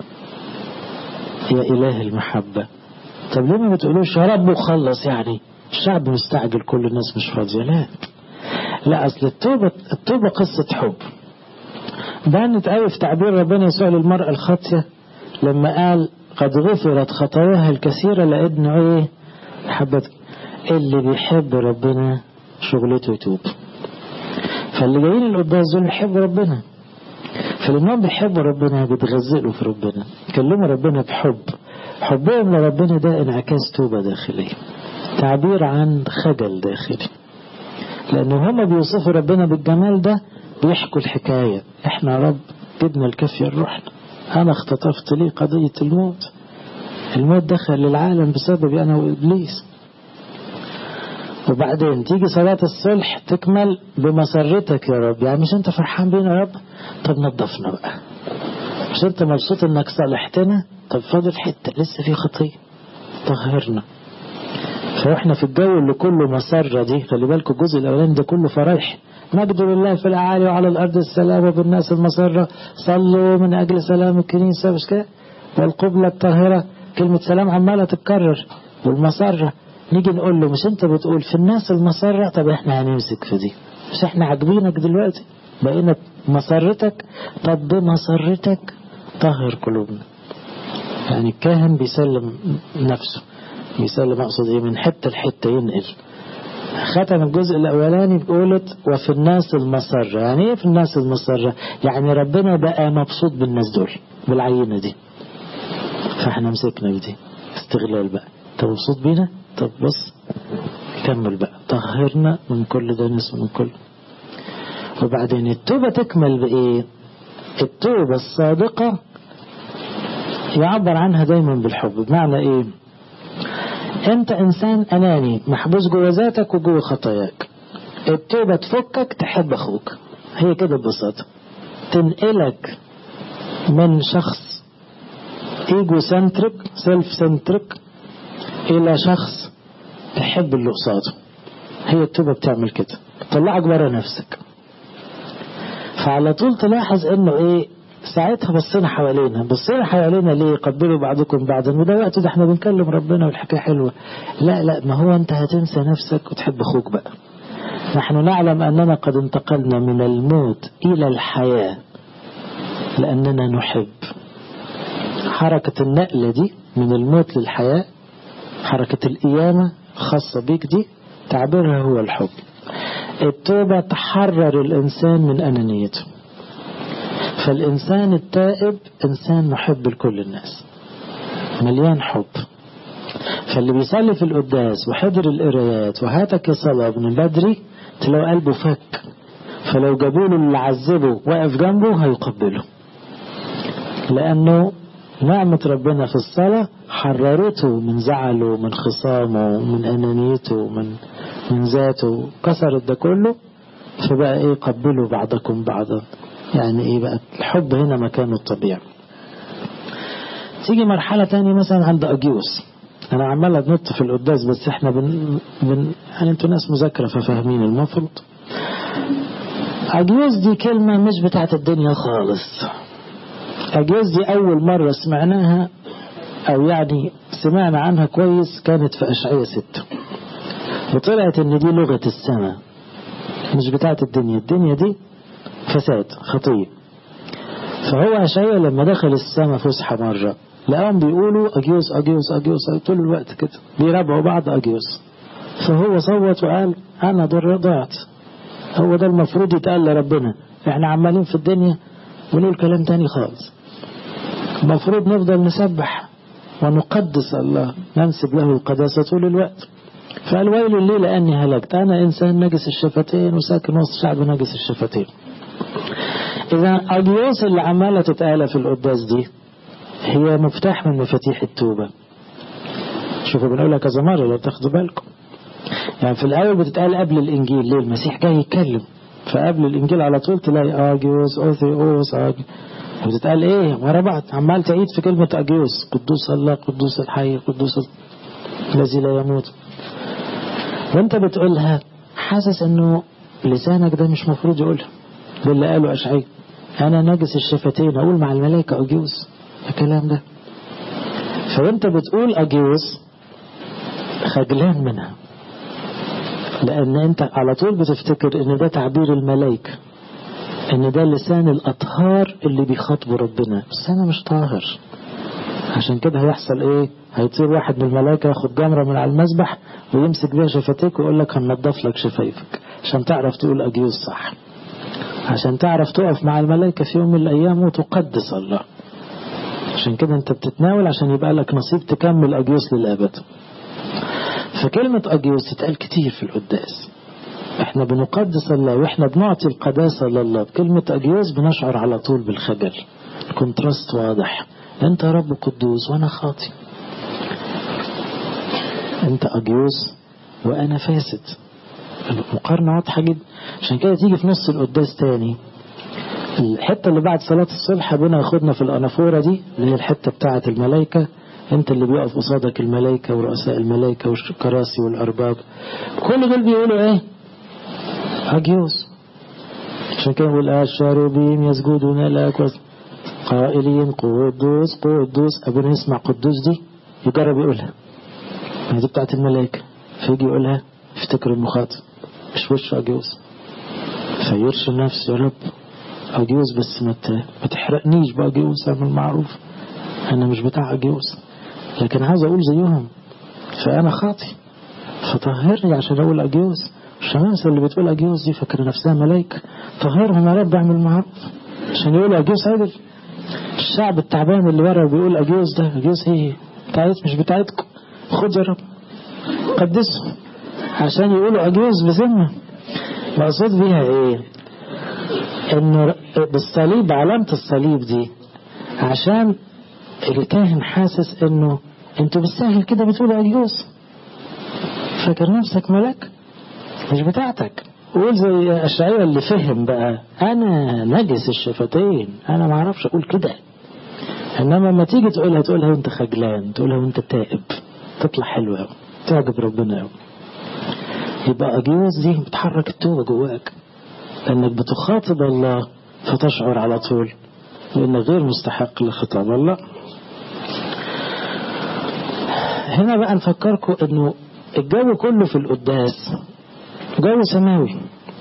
يا إله المحبة. طب ليه ما بتقولوش يا رب وخلص؟ يعني الشعب مستعجل، كل الناس مش فاضية. لا لا، أصل التوبة التوبة قصة حب. بانت قوي في تعبير ربنا يسوع للمرأة الخاطية لما قال قد غفرت خطاياها الكثيرة لأن ايه؟ حبت. اللي بيحب ربنا شغلته يتوب. فاللي جايين القداس دول بيحبوا ربنا، فالإمام بيحبوا ربنا بيتغزلوا في ربنا، يكلموا ربنا بحب. حبهم لربنا ده انعكاس توبة داخلية، تعبير عن خجل داخلي. لأنه هما بيوصفوا ربنا بالجمال ده بيحكوا الحكاية. احنا يا رب جبنا الكافية لروحنا، أنا اختطفت لي قضية الموت، الموت دخل للعالم بسببي أنا وإبليس. وبعدين تيجي صلاة الصلح تكمل بمسرتك يا رب. يعني مش أنت فرحان بينا يا رب؟ طب نظفنا بقى. مش أنت مبسوط أنك صالحتنا؟ طب فاضل حتة لسه في خطية، طهرنا. فإحنا في الجو اللي كله مسرة دي، خلي بالكم الجزء الأولاني ده كله فرايح. مجد لله في الأعالي وعلى الأرض السلام بالناس المسرة، صلوا من أجل سلام الكنيسة، مش كده؟ والقبلة الطاهرة، كلمة سلام عمالة تتكرر. والمسرة نيجي نقول له مش انت بتقول في الناس المسرة؟ طب احنا هنمسك في دي، مش احنا عاجبينك دلوقتي بقينا مسرتك؟ طب بمسرتك طهر قلوبنا. يعني الكاهن بيسلم نفسه، بيسلم اقصد ايه، من حتة لحتة ينقل. ختم الجزء الاولاني بقولت وفي الناس المسرة. يعني ايه في الناس المسرة؟ يعني ربنا بقى مبسوط بالناس دول بالعينة دي، فاحنا مسكنا بدي استغلال بقى. طب مبسوط بينا؟ طب بص كمل بقى، طهرنا من كل دنس ومن كل. وبعدين التوبة تكمل بإيه؟ التوبة الصادقة يعبر عنها دايما بالحب. بمعنى إيه؟ انت انسان اناني محبوس جوه ذاتك وجوه خطاياك. التوبة تفكك تحب اخوك، هي كده ببساطة، تنقلك من شخص ايجو سنترك سيلف سنترك الى شخص تحب اللي قصاده. هي التوبة بتعمل كده، تطلعك بره نفسك. فعلى طول تلاحظ انه ايه، ساعتها بصينا حوالينا بصينا حوالينا ليه؟ قبلوا بعضكم بعضا، وده وقت ده احنا بنكلم ربنا والحكاية حلوة. لا لا، ما هو انت هتنسى نفسك وتحب اخوك بقى. نحن نعلم اننا قد انتقلنا من الموت الى الحياة لاننا نحب. حركة النقلة دي من الموت للحياة، حركة القيامة خاصة بيك دي، تعبيرها هو الحب. التوبة تحرر الإنسان من أنانيته. فالإنسان التائب إنسان محب لكل الناس، مليان حب. فاللي بيصلي في القداس وحضر القرايات وهاتك يصلى من بدري تلاقوا قلبه فك. فلو جابوا له اللي عذبه واقف جنبه هيقبله، لأنه نعمة ربنا في الصلاة حررته من زعله من خصامه من أنانيته من من ذاته، كسرت ده كله. فبقى ايه، قبلوا بعضكم بعضا. يعني ايه بقى الحب هنا مكانه الطبيعي. تيجي مرحلة تانية مثلا عند أجيوس. انا عمال ادنط في القداس بس احنا بن, بن يعني انتوا ناس مذاكرة ففاهمين المفروض. أجيوس دي كلمة مش بتاعت الدنيا خالص. أجيوس دي أول مرة سمعناها أو يعني سمعنا عنها كويس كانت في أشعية ستة، وطلعت ان دي لغة السماء مش بتاعت الدنيا. الدنيا دي فساد خطية. فهو أشعياء لما دخل السماء فسحة مرة لقاهم بيقولوا أجيوس أجيوس أجيوس طول الوقت كده بيربعوا بعض أجيوس. فهو صوت وقال أنا ضعت. هو ده المفروض يتقال لربنا. احنا عمالين في الدنيا ونقول كلام تاني خالص. المفروض نفضل نسبح ونقدس الله، ننسب له القداسة طول الوقت. فقال ويل لي لأني هلكت، أنا إنسان نجس الشفتين وساكن وسط شعب نجس الشفتين. إذا أجيوس اللي عمالة تتقال في القداس دي هي مفتاح من مفاتيح التوبة. شوفوا بنقولها كذا مرة لو تاخدوا بالكم. يعني في الأول بتتقال قبل الإنجيل. ليه؟ المسيح جاي يتكلم، فقبل الإنجيل على طول تلاقي أجيوس أوثيوس أجيوس، وتتقال إيه ورا بعض، عمال تعيد في كلمة أجيوس، قدوس الله قدوس الحي قدوس الذي لا يموت. وانت بتقولها حاسس انه لسانك ده مش مفروض يقولها باللي قاله أشعياء. انا نجس الشفتين اقول مع الملائكة أجيوس الكلام ده. فوانت بتقول أجيوس خجلان منها، لان انت على طول بتفتكر ان ده تعبير الملائكة، ان ده لسان الأطهار اللي بيخاطبوا ربنا. بس انا مش طاهر. عشان كده هيحصل ايه، هيطير واحد من الملائكة ياخد جمرة من على المسبح ويمسك بيها شفتيك ويقول لك هننضف لك شفايفك عشان تعرف تقول أجيوس صح، عشان تعرف تقف مع الملائكة في يوم من الأيام وتقدس الله. عشان كده انت بتتناول عشان يبقى لك نصيب تكمل أجيوس للأبد. فكلمة أجيوس تتقال كتير في القداس. احنا بنقدس الله واحنا بنعطي القداسة لله. بكلمة أجيوس بنشعر على طول بالخجل. الكونتراست واضح، انت يا رب قدوس وانا خاطئ، انت أجيوس وانا فاسد. المقارنة واضحة جدا. عشان كده تيجي في نص القداس تاني الحتة اللي بعد صلاة الصبح ابونا ياخدنا في الأنافورة دي اللي هي الحتة بتاعة الملائكة. انت اللي بيقف قصادك الملائكة ورؤساء الملائكة والكراسي والأرباب، كل دول بيقولوا ايه أجيوس. عشان كده بيقول الشاروبيم يسجدون لك قائلين قدوس قدوس. ابونا يسمع قدوس دي يجرب يقولها، دي بتاعت الملائكة، فيجي يقولها يفتكر انه خاطئ مش وش أجيوس، فيرشي نفسه يا رب أجيوس بس ما تحرقنيش بأجيوس، اعمل معروف انا مش بتاع أجيوس لكن عاوز اقول زيهم فانا خاطئ، فطهرني عشان اقول أجيوس. الشمامسة اللي بتقول أجيوس دي فاكره نفسها ملائكة، طهرهم يا رب اعمل معروف عشان يقولوا أجيوس عدل. الشعب التعبان اللي ورا بيقول أجيوس ده أجيوس هي بتاعت مش بتاعتكم، خد يا رب قدسهم عشان يقولوا أجيوس بذمة. مقصود بيها ايه؟ انه بالصليب علامة الصليب دي عشان الكاهن حاسس انه انتوا بالسهل كده بتقولوا أجيوس، فاكر نفسك ملك مش بتاعتك. قول زي أشعياء اللي فهم بقى أنا نجس الشفتين، أنا ما اعرفش أقول كده. إنما لما تيجي تقولها تقولها وانت خجلان، تقولها وانت تائب، تطلع حلوة أوي، تعجب ربنا أوي. يبقى أجيوز دي بتحرك التوبة جواك، لأنك بتخاطب الله فتشعر على طول لأنك غير مستحق لخطاب الله. هنا بقى نفكركم إنه الجو كله في القداس جو سماوي.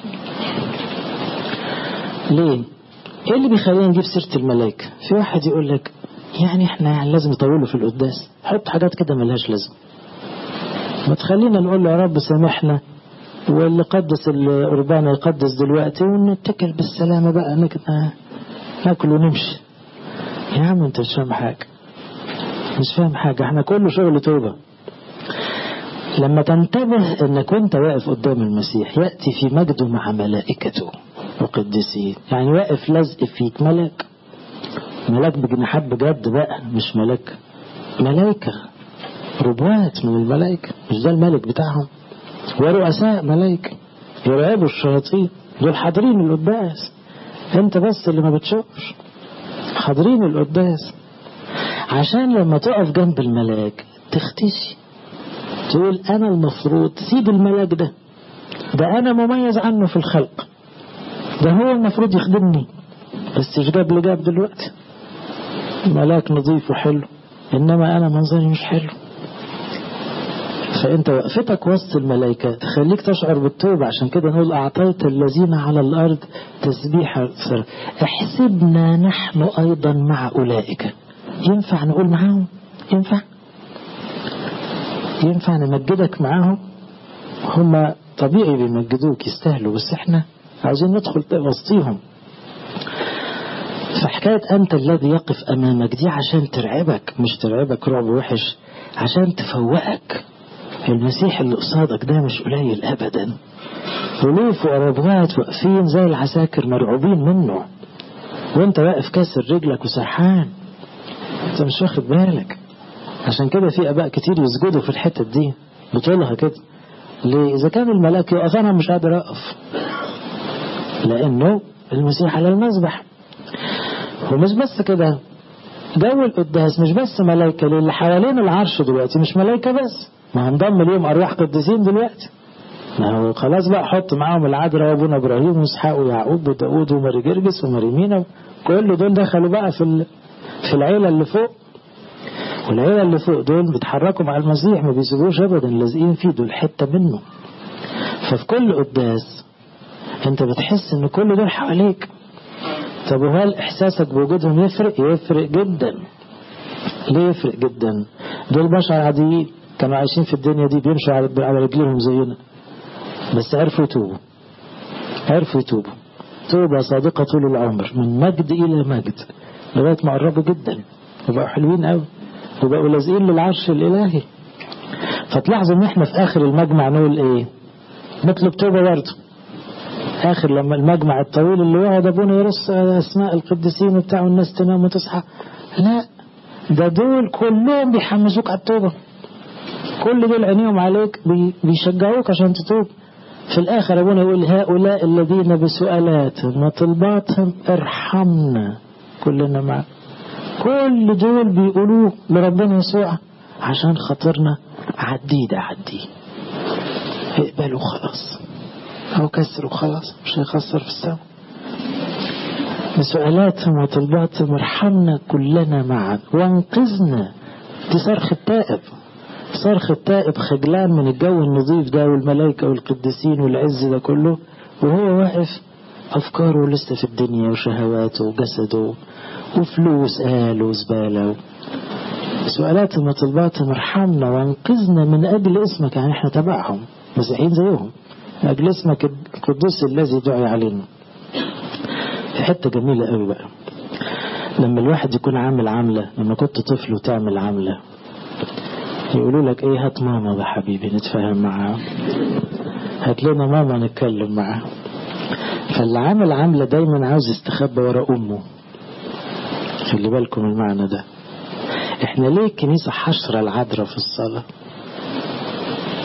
ليه؟ ايه اللي بيخلينا نجيب سيرة الملائكة؟ في واحد يقول لك يعني احنا يعني لازم نطوله في القداس، حط حاجات كده ملهاش لازم، ما تخلينا نقول له يا رب سامحنا، واللي قدس القربان يقدس دلوقتي، ونتكل بالسلامة بقى ناكل ونمشي. يا عم انت مش فاهم حاجة، مش فاهم حاجة، احنا كله شغل توبة. لما تنتبه انك وانت واقف قدام المسيح يأتي في مجده مع ملائكته وقدسين، يعني واقف لازق فيك ملك، ملك بجناحات بجد بقى، مش ملك ملائكة، ربوات من الملائكة، مش ده الملك بتاعهم، ورؤساء ملائكة يرعبوا الشياطين، دول حاضرين القداس، انت بس اللي ما بتشوفش، حاضرين القداس. عشان لما تقف جنب الملاك تختشي، تقول أنا المفروض سيب الملاك ده، ده أنا مميز عنه في الخلق، ده هو المفروض يخدمني، بس ايش جاب لي جاب دلوقتي؟ ملاك نظيف وحلو، إنما أنا منظري مش حلو. فأنت وقفتك وسط الملائكة تخليك تشعر بالتوبة. عشان كده نقول أعطيت الذين على الأرض تسبيحا، احسبنا نحن أيضا مع أولئك. ينفع نقول معاهم؟ ينفع؟ ينفع نمجدك معاهم؟ هم طبيعي بيمجدوك يستاهلوا، بس احنا عاوزين ندخل وسطيهم. فحكاية أنت الذي يقف أمامك دي عشان ترعبك، مش ترعبك رعب وحش، عشان تفوقك. المسيح اللي قصادك ده مش قليل أبدا، ألوف وربوات واقفين زي العساكر مرعوبين منه، وانت واقف كاسر رجلك وسرحان، انت مش واخد بالك. عشان كده في أباء كتير يسجدوا في الحتة دي بطولها كده. ليه؟ إذا كان الملاك يقف أنا مش قادر أقف، لأنه المسيح على المذبح. ومش بس كده، جو القداس مش بس ملايكة، اللي حوالين العرش دلوقتي مش ملايكة بس، ما هنضم ليهم أرواح قديسين دلوقتي، ما هو خلاص بقى حط معاهم العذراء وابونا إبراهيم وإسحاق ويعقوب وداود وماري جرجس وماري مينا، كل دول دخلوا بقى في في العيلة اللي فوق. والعيلة اللي فوق دول بيتحركوا مع المسيح، ما بيسيبوش أبدا، لازقين فيه، دول حتة منه. ففي كل قداس انت بتحس ان كل دول حواليك. طب وهل احساسك بوجودهم يفرق؟ يفرق جدا. ليه يفرق جدا؟ دول بشر عاديين كانوا عايشين في الدنيا دي، بيمشوا على رجليهم زينا، بس عرفوا يتوبوا، عرفوا يتوبوا توبة صادقة طول العمر، من مجد إلى مجد، لغاية ما قربوا جدا وبقوا حلوين قوي وبقوا لازقين للعرش الإلهي. فتلاحظوا ان احنا في آخر المجمع نقول ايه؟ نطلب توبة برضه. آخر لما المجمع الطويل اللي وقعد أبونا يرص أسماء القديسين وبتاعوا الناس تنام وتصحى، لا، ده دول كلهم بيحمسوك على التوبة، كل دول عينيهم عليك بيشجعوك عشان تتوب. في الآخر أبونا يقول هؤلاء الذين بسؤالاتهم وطلباتهم ارحمنا كلنا معك. كل دول بيقولوه لربنا يسوع عشان خاطرنا، عدي ده عدي، اقبلوا خلاص، أو كسروا خلاص، مش هيخسر في السماء. بسؤالاتهم وطلباتهم ارحمنا كلنا معا وانقذنا. دي صرخ التائب، صرخ التائب خجلان من الجو النظيف ده والملائكة والقديسين والعز ده كله، وهو واقف أفكاره لسه في الدنيا وشهواته وجسده وفلوس قال وزبالة. سؤالاتهم وطلباتهم ارحمنا وانقذنا من أجل اسمك، يعني احنا تبعهم مسيحيين زيهم، من أجل اسمك القدوس الذي دعي علينا. حتة جميلة قوي بقى لما الواحد يكون عامل عملة، لما كنت طفل وتعمل عملة يقولوا لك ايه، هات ماما يا حبيبي نتفاهم معها، هات لنا ماما نتكلم معها. فاللي عامل عملة دايما عاوز يستخبى ورا امه. خلي بالكم المعنى ده. احنا ليه الكنيسة حشرة العذراء في الصلاة؟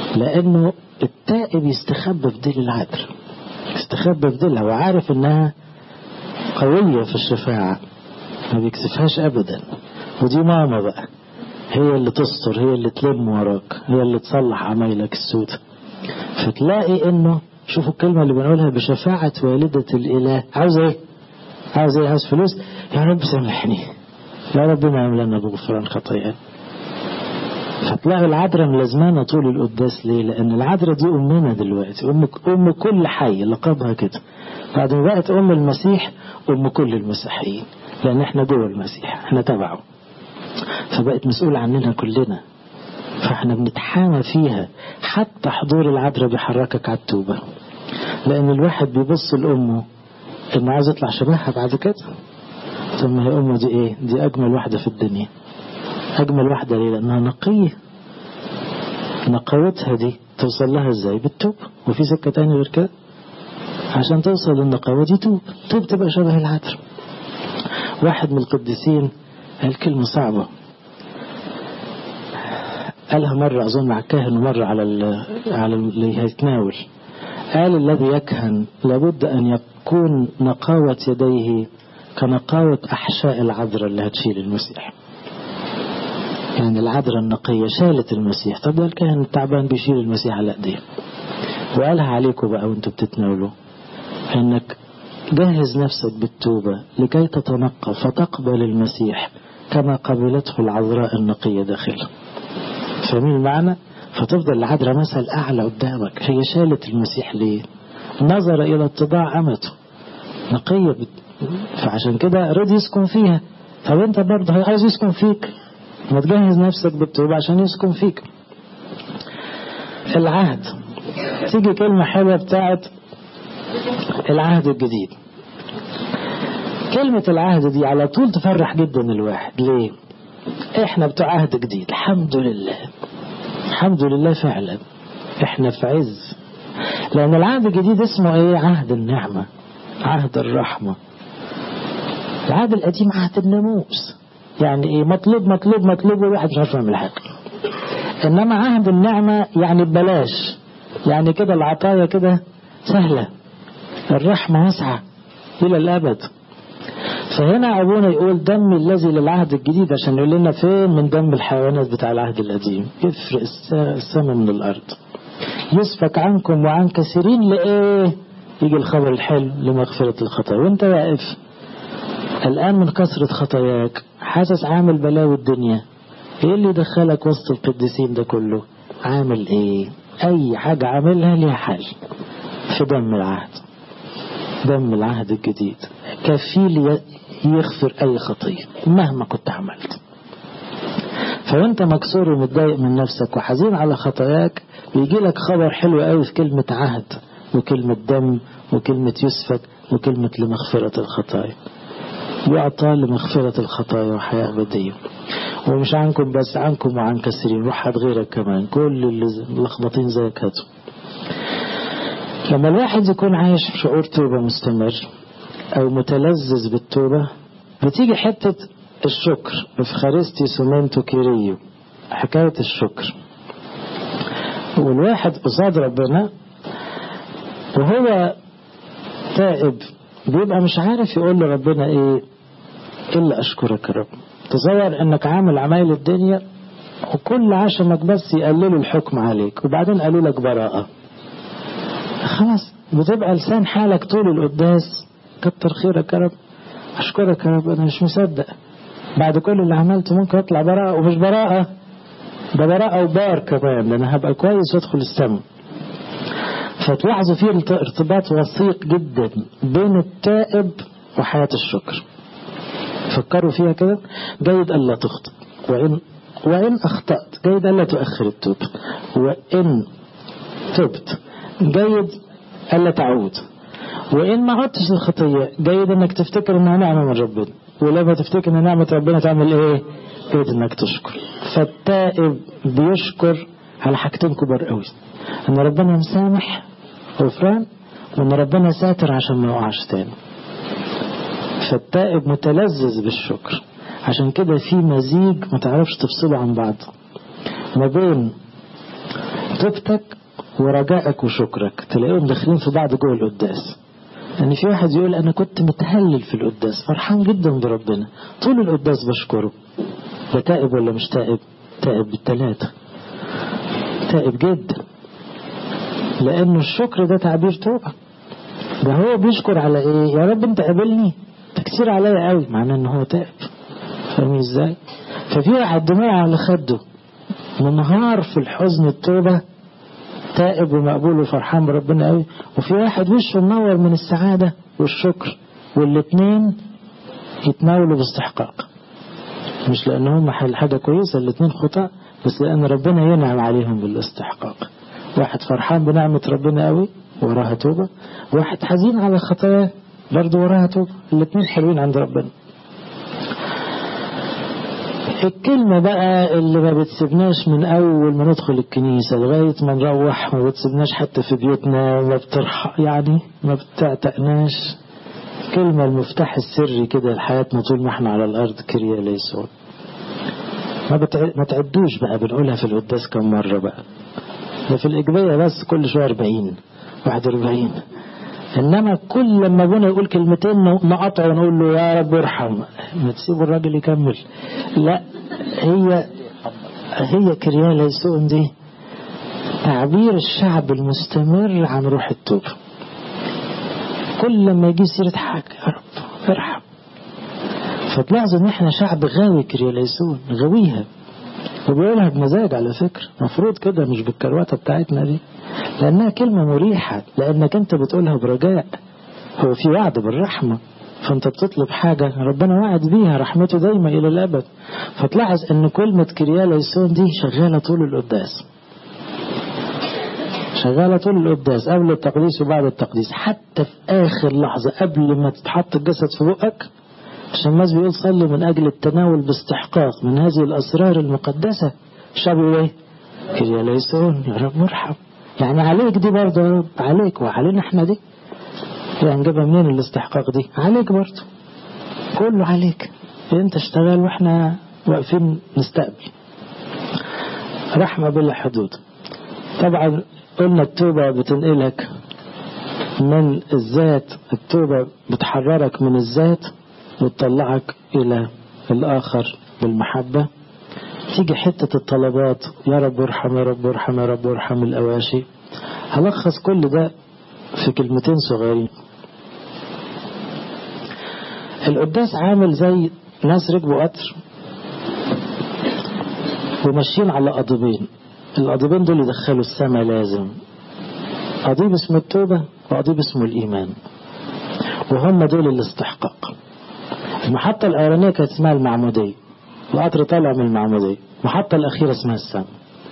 لأنه التائب يستخبى في ديل العذراء، يستخبى في ديلها وعارف إنها قوية في الشفاعة ما بيكسفهاش أبدا. ودي ماما بقى، هي اللي تستر، هي اللي تلم وراك، هي اللي تصلح عمايلك السود. فتلاقي إنه شوفوا الكلمة اللي بنقولها بشفاعة والدة الإله. عاوز إيه؟ عاوز إيه؟ عاوز فلوس؟ يا رب سامحني، يا رب ما يملنا بغفران خطايانا. فتلاقي العذراء ملازمانة طول القداس. ليه؟ لأن العذراء دي أمنا دلوقتي، أم أم كل حي، لقبها كده. بعد ما بقت أم المسيح أم كل المسيحيين، لأن إحنا جوه المسيح، إحنا تبعه، فبقت مسؤولة عننا كلنا. فإحنا بنتحامى فيها. حتى حضور العذراء بيحركك على التوبة، لأن الواحد بيبص لأمه إنه عايز يطلع شبهها بعد كده. ثم هي أمه دي إيه؟ دي أجمل واحدة في الدنيا. أجمل واحدة ليه؟ لأنها نقية. نقاوتها دي توصل لها إزاي؟ بالتوب. وفي سكة تاني غير كده؟ عشان توصل للنقاوة دي توب. توب تبقى شبه العذراء. واحد من القديسين قال كلمة صعبة، قالها مرة أظن مع الكاهن ومرة على على اللي هيتناول. قال الذي يكهن لابد أن يكون نقاوة يديه كنقاوة أحشاء العذراء اللي هتشيل المسيح. يعني العذراء النقية شالت المسيح. طب ده الكاهن التعبان بيشيل المسيح على ايديه. وقالها عليكم بقى وانتوا بتتناولوا، انك جهز نفسك بالتوبة لكي تتنقى فتقبل المسيح كما قبلته العذراء النقية داخله. فاهمين المعنى؟ فتفضل العذراء مثل أعلى قدامك. هي شالت المسيح ليه؟ نظر إلى اتضاع أمته نقية، فعشان كده رضي يسكن فيها. طب انت برضه عايز يسكن فيك، ما تجهز نفسك بالتوبة عشان يسكن فيك. العهد، تيجي كلمة حلوة بتاعت العهد الجديد. كلمة العهد دي على طول تفرح جدا الواحد. ليه؟ احنا بتوع عهد جديد، الحمد لله، الحمد لله فعلا احنا في عز. لأن العهد الجديد اسمه ايه؟ عهد النعمة، عهد الرحمة. العهد القديم عهد الناموس. يعني ايه؟ مطلوب مطلوب مطلوب والواحد مش عارف يعمل حاجة. انما عهد النعمة يعني ببلاش، يعني كده العطايا كده سهلة، الرحمة واسعة إلى الأبد. فهنا أبونا يقول دم الذي للعهد الجديد، عشان يقول لنا فين من دم الحيوانات بتاع العهد القديم. يفرق السماء من الأرض. يسفك عنكم وعن كثيرين لإيه؟ يجي الخبر الحلو لمغفرة الخطايا. وانت واقف الآن من كثرة خطاياك، حاسس عامل بلاوي الدنيا، ايه اللي دخلك وسط القديسين ده كله؟ عامل ايه؟ اي حاجة عاملها ليها حل في دم العهد. دم العهد الجديد كفيل يغفر اي خطية مهما كنت عملت. فوانت مكسور ومتضايق من نفسك وحزين على خطاياك، بيجي لك خبر حلو قوي في كلمة عهد وكلمة دم وكلمة يسفك وكلمة لمغفرة الخطايا. يعطى لمغفرة الخطايا وحياة أبدية. ومش عنكم بس، عنكم وعن كثيرين، وحد غيرك كمان، كل اللي لخبطين زيك هاتوا. لما الواحد يكون عايش شعور توبة مستمر أو متلذذ بالتوبة، بتيجي حتة الشكر. إفخارستي سومنتو كيريو، حكاية الشكر. والواحد قصاد ربنا وهو تائب بيبقى مش عارف يقول لربنا ايه إلا أشكرك يا رب. تصور انك عامل عمايل الدنيا وكل عشمك بس يقللوا الحكم عليك، وبعدين قالوا لك براءة. خلاص بتبقى لسان حالك طول القداس كتر خيرك يا رب، أشكرك يا رب، أنا مش مصدق بعد كل اللي عملته ممكن أطلع براءة. ومش براءة ده، براءة وبار كمان، لأن هبقى كويس وادخل السماء. فتلاحظوا فيه ارتباط وثيق جدا بين التائب وحياة الشكر. فكروا فيها كده. جيد ألا تخطئ، وإن, وإن أخطأت جيد ألا تؤخر التوب، وإن تبت جيد ألا تعود، وإن ما عدتش الخطية جيد أنك تفتكر أنها نعمة من ربنا، ولما تفتكر أن نعمة ربنا تعمل إيه؟ جيد أنك تشكر. فالتائب بيشكر على حاجتين كبار قوي، أن ربنا مسامح غفران، وأن ربنا ساتر عشان ما يقعش تاني. فالتائب متلذذ بالشكر. عشان كده في مزيج ما تعرفش تفصله عن بعض ما بين توبتك ورجائك وشكرك تلاقيهم داخلين في بعض جوه القداس. يعني في واحد يقول أنا كنت متهلل في القداس فرحان جدا بربنا طول القداس بشكره. ده تائب ولا مش تائب؟ تائب بالثلاثة، تائب جدا، لأنه الشكر ده تعبير توبة. ده هو بيشكر على إيه؟ يا رب أنت قابلني تكتير عليا قوي، معناه أنه هو تائب. فاهمين إزاي؟ ففي واحد دموع على خده منهار في الحزن التوبة تائب ومقبول وفرحان بربنا قوي، وفي واحد وشه منور من السعادة والشكر، والاثنين يتناولوا باستحقاق، مش لأنهم حاجة كويسة، الاثنين خطأ، بس لأن ربنا ينعم عليهم بالاستحقاق. واحد فرحان بنعمة ربنا قوي وراها توبة، واحد حزين على خطاياه برضه وراها توبة، الاثنين حلوين عند ربنا. الكلمة بقى اللي ما بتسيبناش من أول ما ندخل الكنيسة لغاية ما نروح، ما بتسيبناش حتى في بيوتنا، ما بترح يعني ما بتعتقناش، كلمة المفتاح السري كده لحياتنا طول ما احنا على الأرض، كريا ليسون. ما, بتع... ما تعدوش بقى، بنقولها في القداس كم مرة بقى، ده في الإجبية بس كل شوية أربعين واحد وأربعين، إنما كل لما ابونا يقول كلمتين نقطع ونقول له يا رب ارحم، ما تسيبوا الراجل يكمل. لا، هي هي كريا ليسون دي تعبير الشعب المستمر عن روح التوبة. كل لما يجي سيرة حاجة يا رب ارحم. فتلاحظوا ان احنا شعب غاوي كريا ليسون، غاويها وبيقولها بمزاج على فكرة، مفروض كده مش بالكرواتة بتاعتنا دي، لأنها كلمة مريحة، لأنك أنت بتقولها برجاء. هو في وعد بالرحمة، فأنت بتطلب حاجة ربنا وعد بيها رحمته دايما إلى الأبد. فتلاحظ أن كلمة كريا ليسون دي شغالة طول القداس، شغالة طول القداس، قبل التقديس وبعد التقديس، حتى في آخر لحظة قبل ما تتحط الجسد في بقك، عشان الناس بيقول صلي من أجل التناول باستحقاق من هذه الأسرار المقدسة. شابوا إيه؟ كريا ليسون يا رب ارحم. يعني عليك دي برضه يا رب، عليك وعلينا احنا دي، يعني نجيبها منين الاستحقاق دي؟ عليك برضه، كله عليك، انت اشتغل واحنا واقفين نستقبل. رحمة بلا حدود. طبعا قلنا التوبة بتنقلك من الذات، التوبة بتحررك من الذات وتطلعك إلى الآخر بالمحبة. تيجي حتة الطلبات، يا رب ارحم يا رب ارحم يا رب ارحم، الأواشي. هلخص كل ده في كلمتين صغيرين. القداس عامل زي ناس ركبوا قطر وماشيين على قضيبين، القضيبين دول يدخلوا السماء لازم، قضيب اسمه التوبة وقضيب اسمه الإيمان، وهم دول الاستحقاق. المحطة الأولانية كانت اسمها المعمودية، القطر طالع من المعمودية، المحطة الأخيرة اسمها السماء.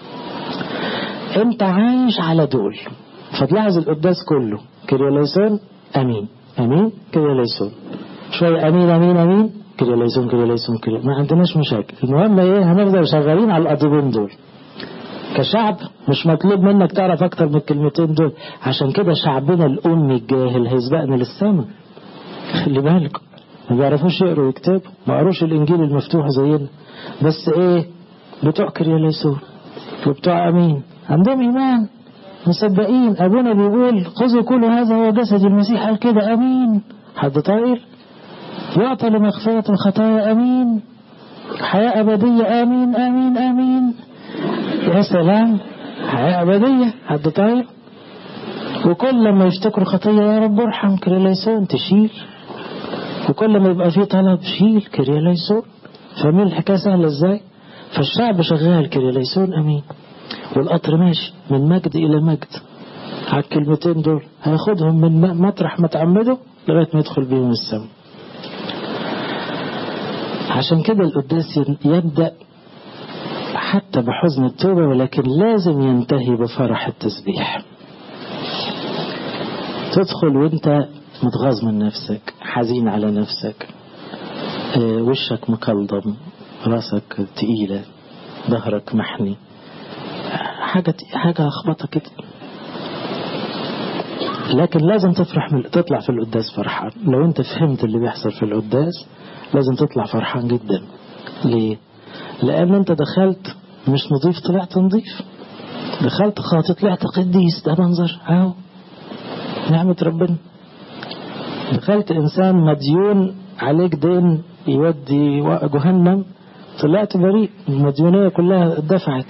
انت عايش على دول، فتلاحظ القداس كله كريا ليسون امين امين كريا ليسون، شوية امين امين امين كريا ليسون كريا ليسون كريا، ما عندناش مشاكل. المهم ايه؟ هنفضل شغالين على القضيبين دول كشعب. مش مطلوب منك تعرف اكتر من الكلمتين دول، عشان كده شعبنا الامي الجاهل هيسبقنا للسماء. خلي بالكم، ما بيعرفوش يقروا ويكتبوا، ما قروش الانجيل المفتوح زينا، بس ايه؟ بتوع كريا ليسون وبتوع امين، عندهم ايمان، مصدقين. ابونا بيقول خذوا كل هذا هو جسد المسيح، قال كده امين. حد طاير؟ يعطى لمغفرة الخطايا امين، حياة ابدية امين امين امين. يا سلام، حياة ابدية، حد طاير؟ وكل لما يفتكروا خطية يا رب ارحم كريا ليسون تشيل، وكل ما يبقى فيه طلب شيل كريا ليسون. فاهمين الحكاية سهلة ازاي؟ فالشعب شغال كريا ليسون امين، والقطر ماشي من مجد إلى مجد على الكلمتين دول، هياخدهم من مطرح ما تعمده لغاية ما يدخل بيهم السماء. عشان كده القداس يبدأ حتى بحزن التوبة، ولكن لازم ينتهي بفرح التسبيح. تدخل وانت متغاظ من نفسك، حزين على نفسك، اه وشك مكلضم، راسك تقيلة، ظهرك محني، حاجة حاجة أخبطة كده، لكن لازم تفرح من تطلع في القداس فرحان. لو انت فهمت اللي بيحصل في القداس لازم تطلع فرحان جدا. ليه؟ لأن انت دخلت مش نظيف، طلعت نظيف. دخلت خاطئ طلعت قديس، ده منظر اهو نعمة ربنا. دخلت إنسان مديون عليك دين يودي جهنم، طلعت بريء، المديونية كلها دفعت.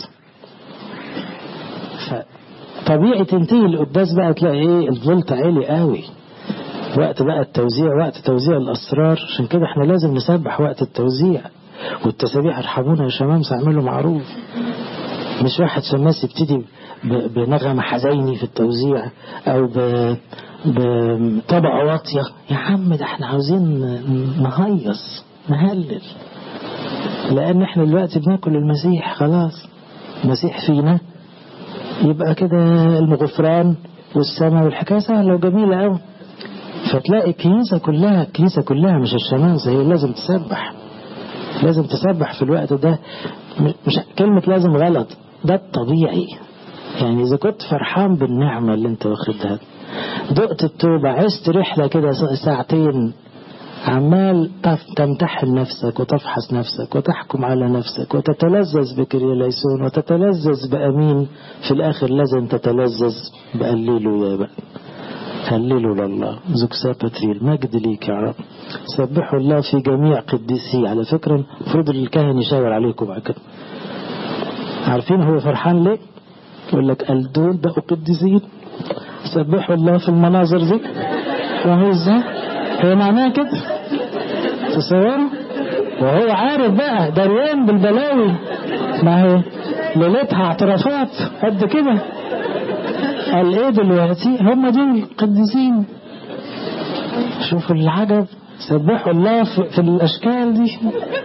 فطبيعي تنتهي القداس بقى تلاقي ايه الفولت عالي قوي، وقت بقى التوزيع، وقت توزيع الأسرار. عشان كده احنا لازم نسبح وقت التوزيع، والتسابيح ارحمونا يا شمامسة اعملوا معروف. مش واحد شماس يبتدي بنغمة حزيني في التوزيع او بطبقة واطية. يا عم ده احنا عاوزين نهيص نهلل، لان احنا دلوقتي بناكل المسيح خلاص، المسيح فينا، يبقى كده الغفران والسماء والحكاية سهلة وجميلة قوي. فتلاقي الكنيسة كلها، الكنيسة كلها مش الشمامسة، هي لازم تسبح، لازم تسبح في الوقت ده. مش كلمة لازم غلط، ده الطبيعي. يعني إذا كنت فرحان بالنعمة اللي انت واخدها، دقت التوبة، عشت رحلة كده ساعتين عمال تمتحن نفسك وتفحص نفسك وتحكم على نفسك وتتلذذ بكرياليسون وتتلذذ بأمين، في الآخر لازم تتلذذ بقليله يا بقى. هللوا لله زكسابتري، المجد ليك يا رب. سبحوا الله في جميع قديسي. على فكرة المفروض الكاهن يشاور عليكم بعد كده. عارفين هو فرحان ليه؟ يقول لك قال دول بقوا قديسين، سبحوا الله في المناظر دي. وهو ازاي؟ هي معناها كده، تصوروا؟ وهو عارف بقى دريان بالبلاوي، ما هي ليلتها اعترافات قد كده. قال ايه دلوقتي؟ هم دول قديسين. شوفوا العجب، سبحوا الله في الاشكال دي.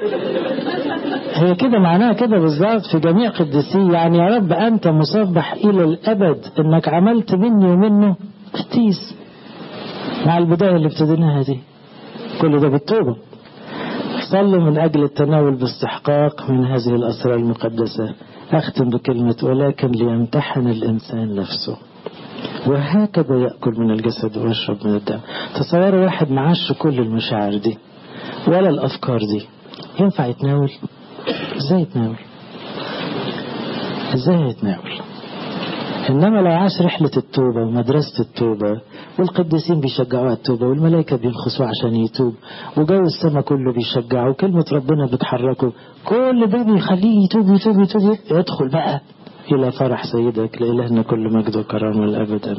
هي كده معناها كده بالظبط، في جميع قديسي. يعني يا رب انت مسبح الى الابد، انك عملت مني ومنه قديس. مع البداية اللي ابتديناها دي، كل ده بالتوبة. صلوا من أجل التناول باستحقاق من هذه الأسرار المقدسة. أختم بكلمة ولكن ليمتحن الإنسان نفسه، وهكذا يأكل من الجسد ويشرب من الدم. تصوروا واحد معاش كل المشاعر دي ولا الأفكار دي، ينفع يتناول؟ إزاي يتناول؟ إزاي يتناول؟ إنما لو عاش رحلة التوبة ومدرسة التوبة، والقديسين بيشجعوا على التوبة، والملائكة بينخسوا عشان يتوب، وجو السماء كله بيشجعه، وكلمة ربنا بتحركه، كل ده بيخليه يتوب يتوب يتوب، يدخل بقى إلى فرح سيدك. لإلهنا كل مجد وكرامة الأبد.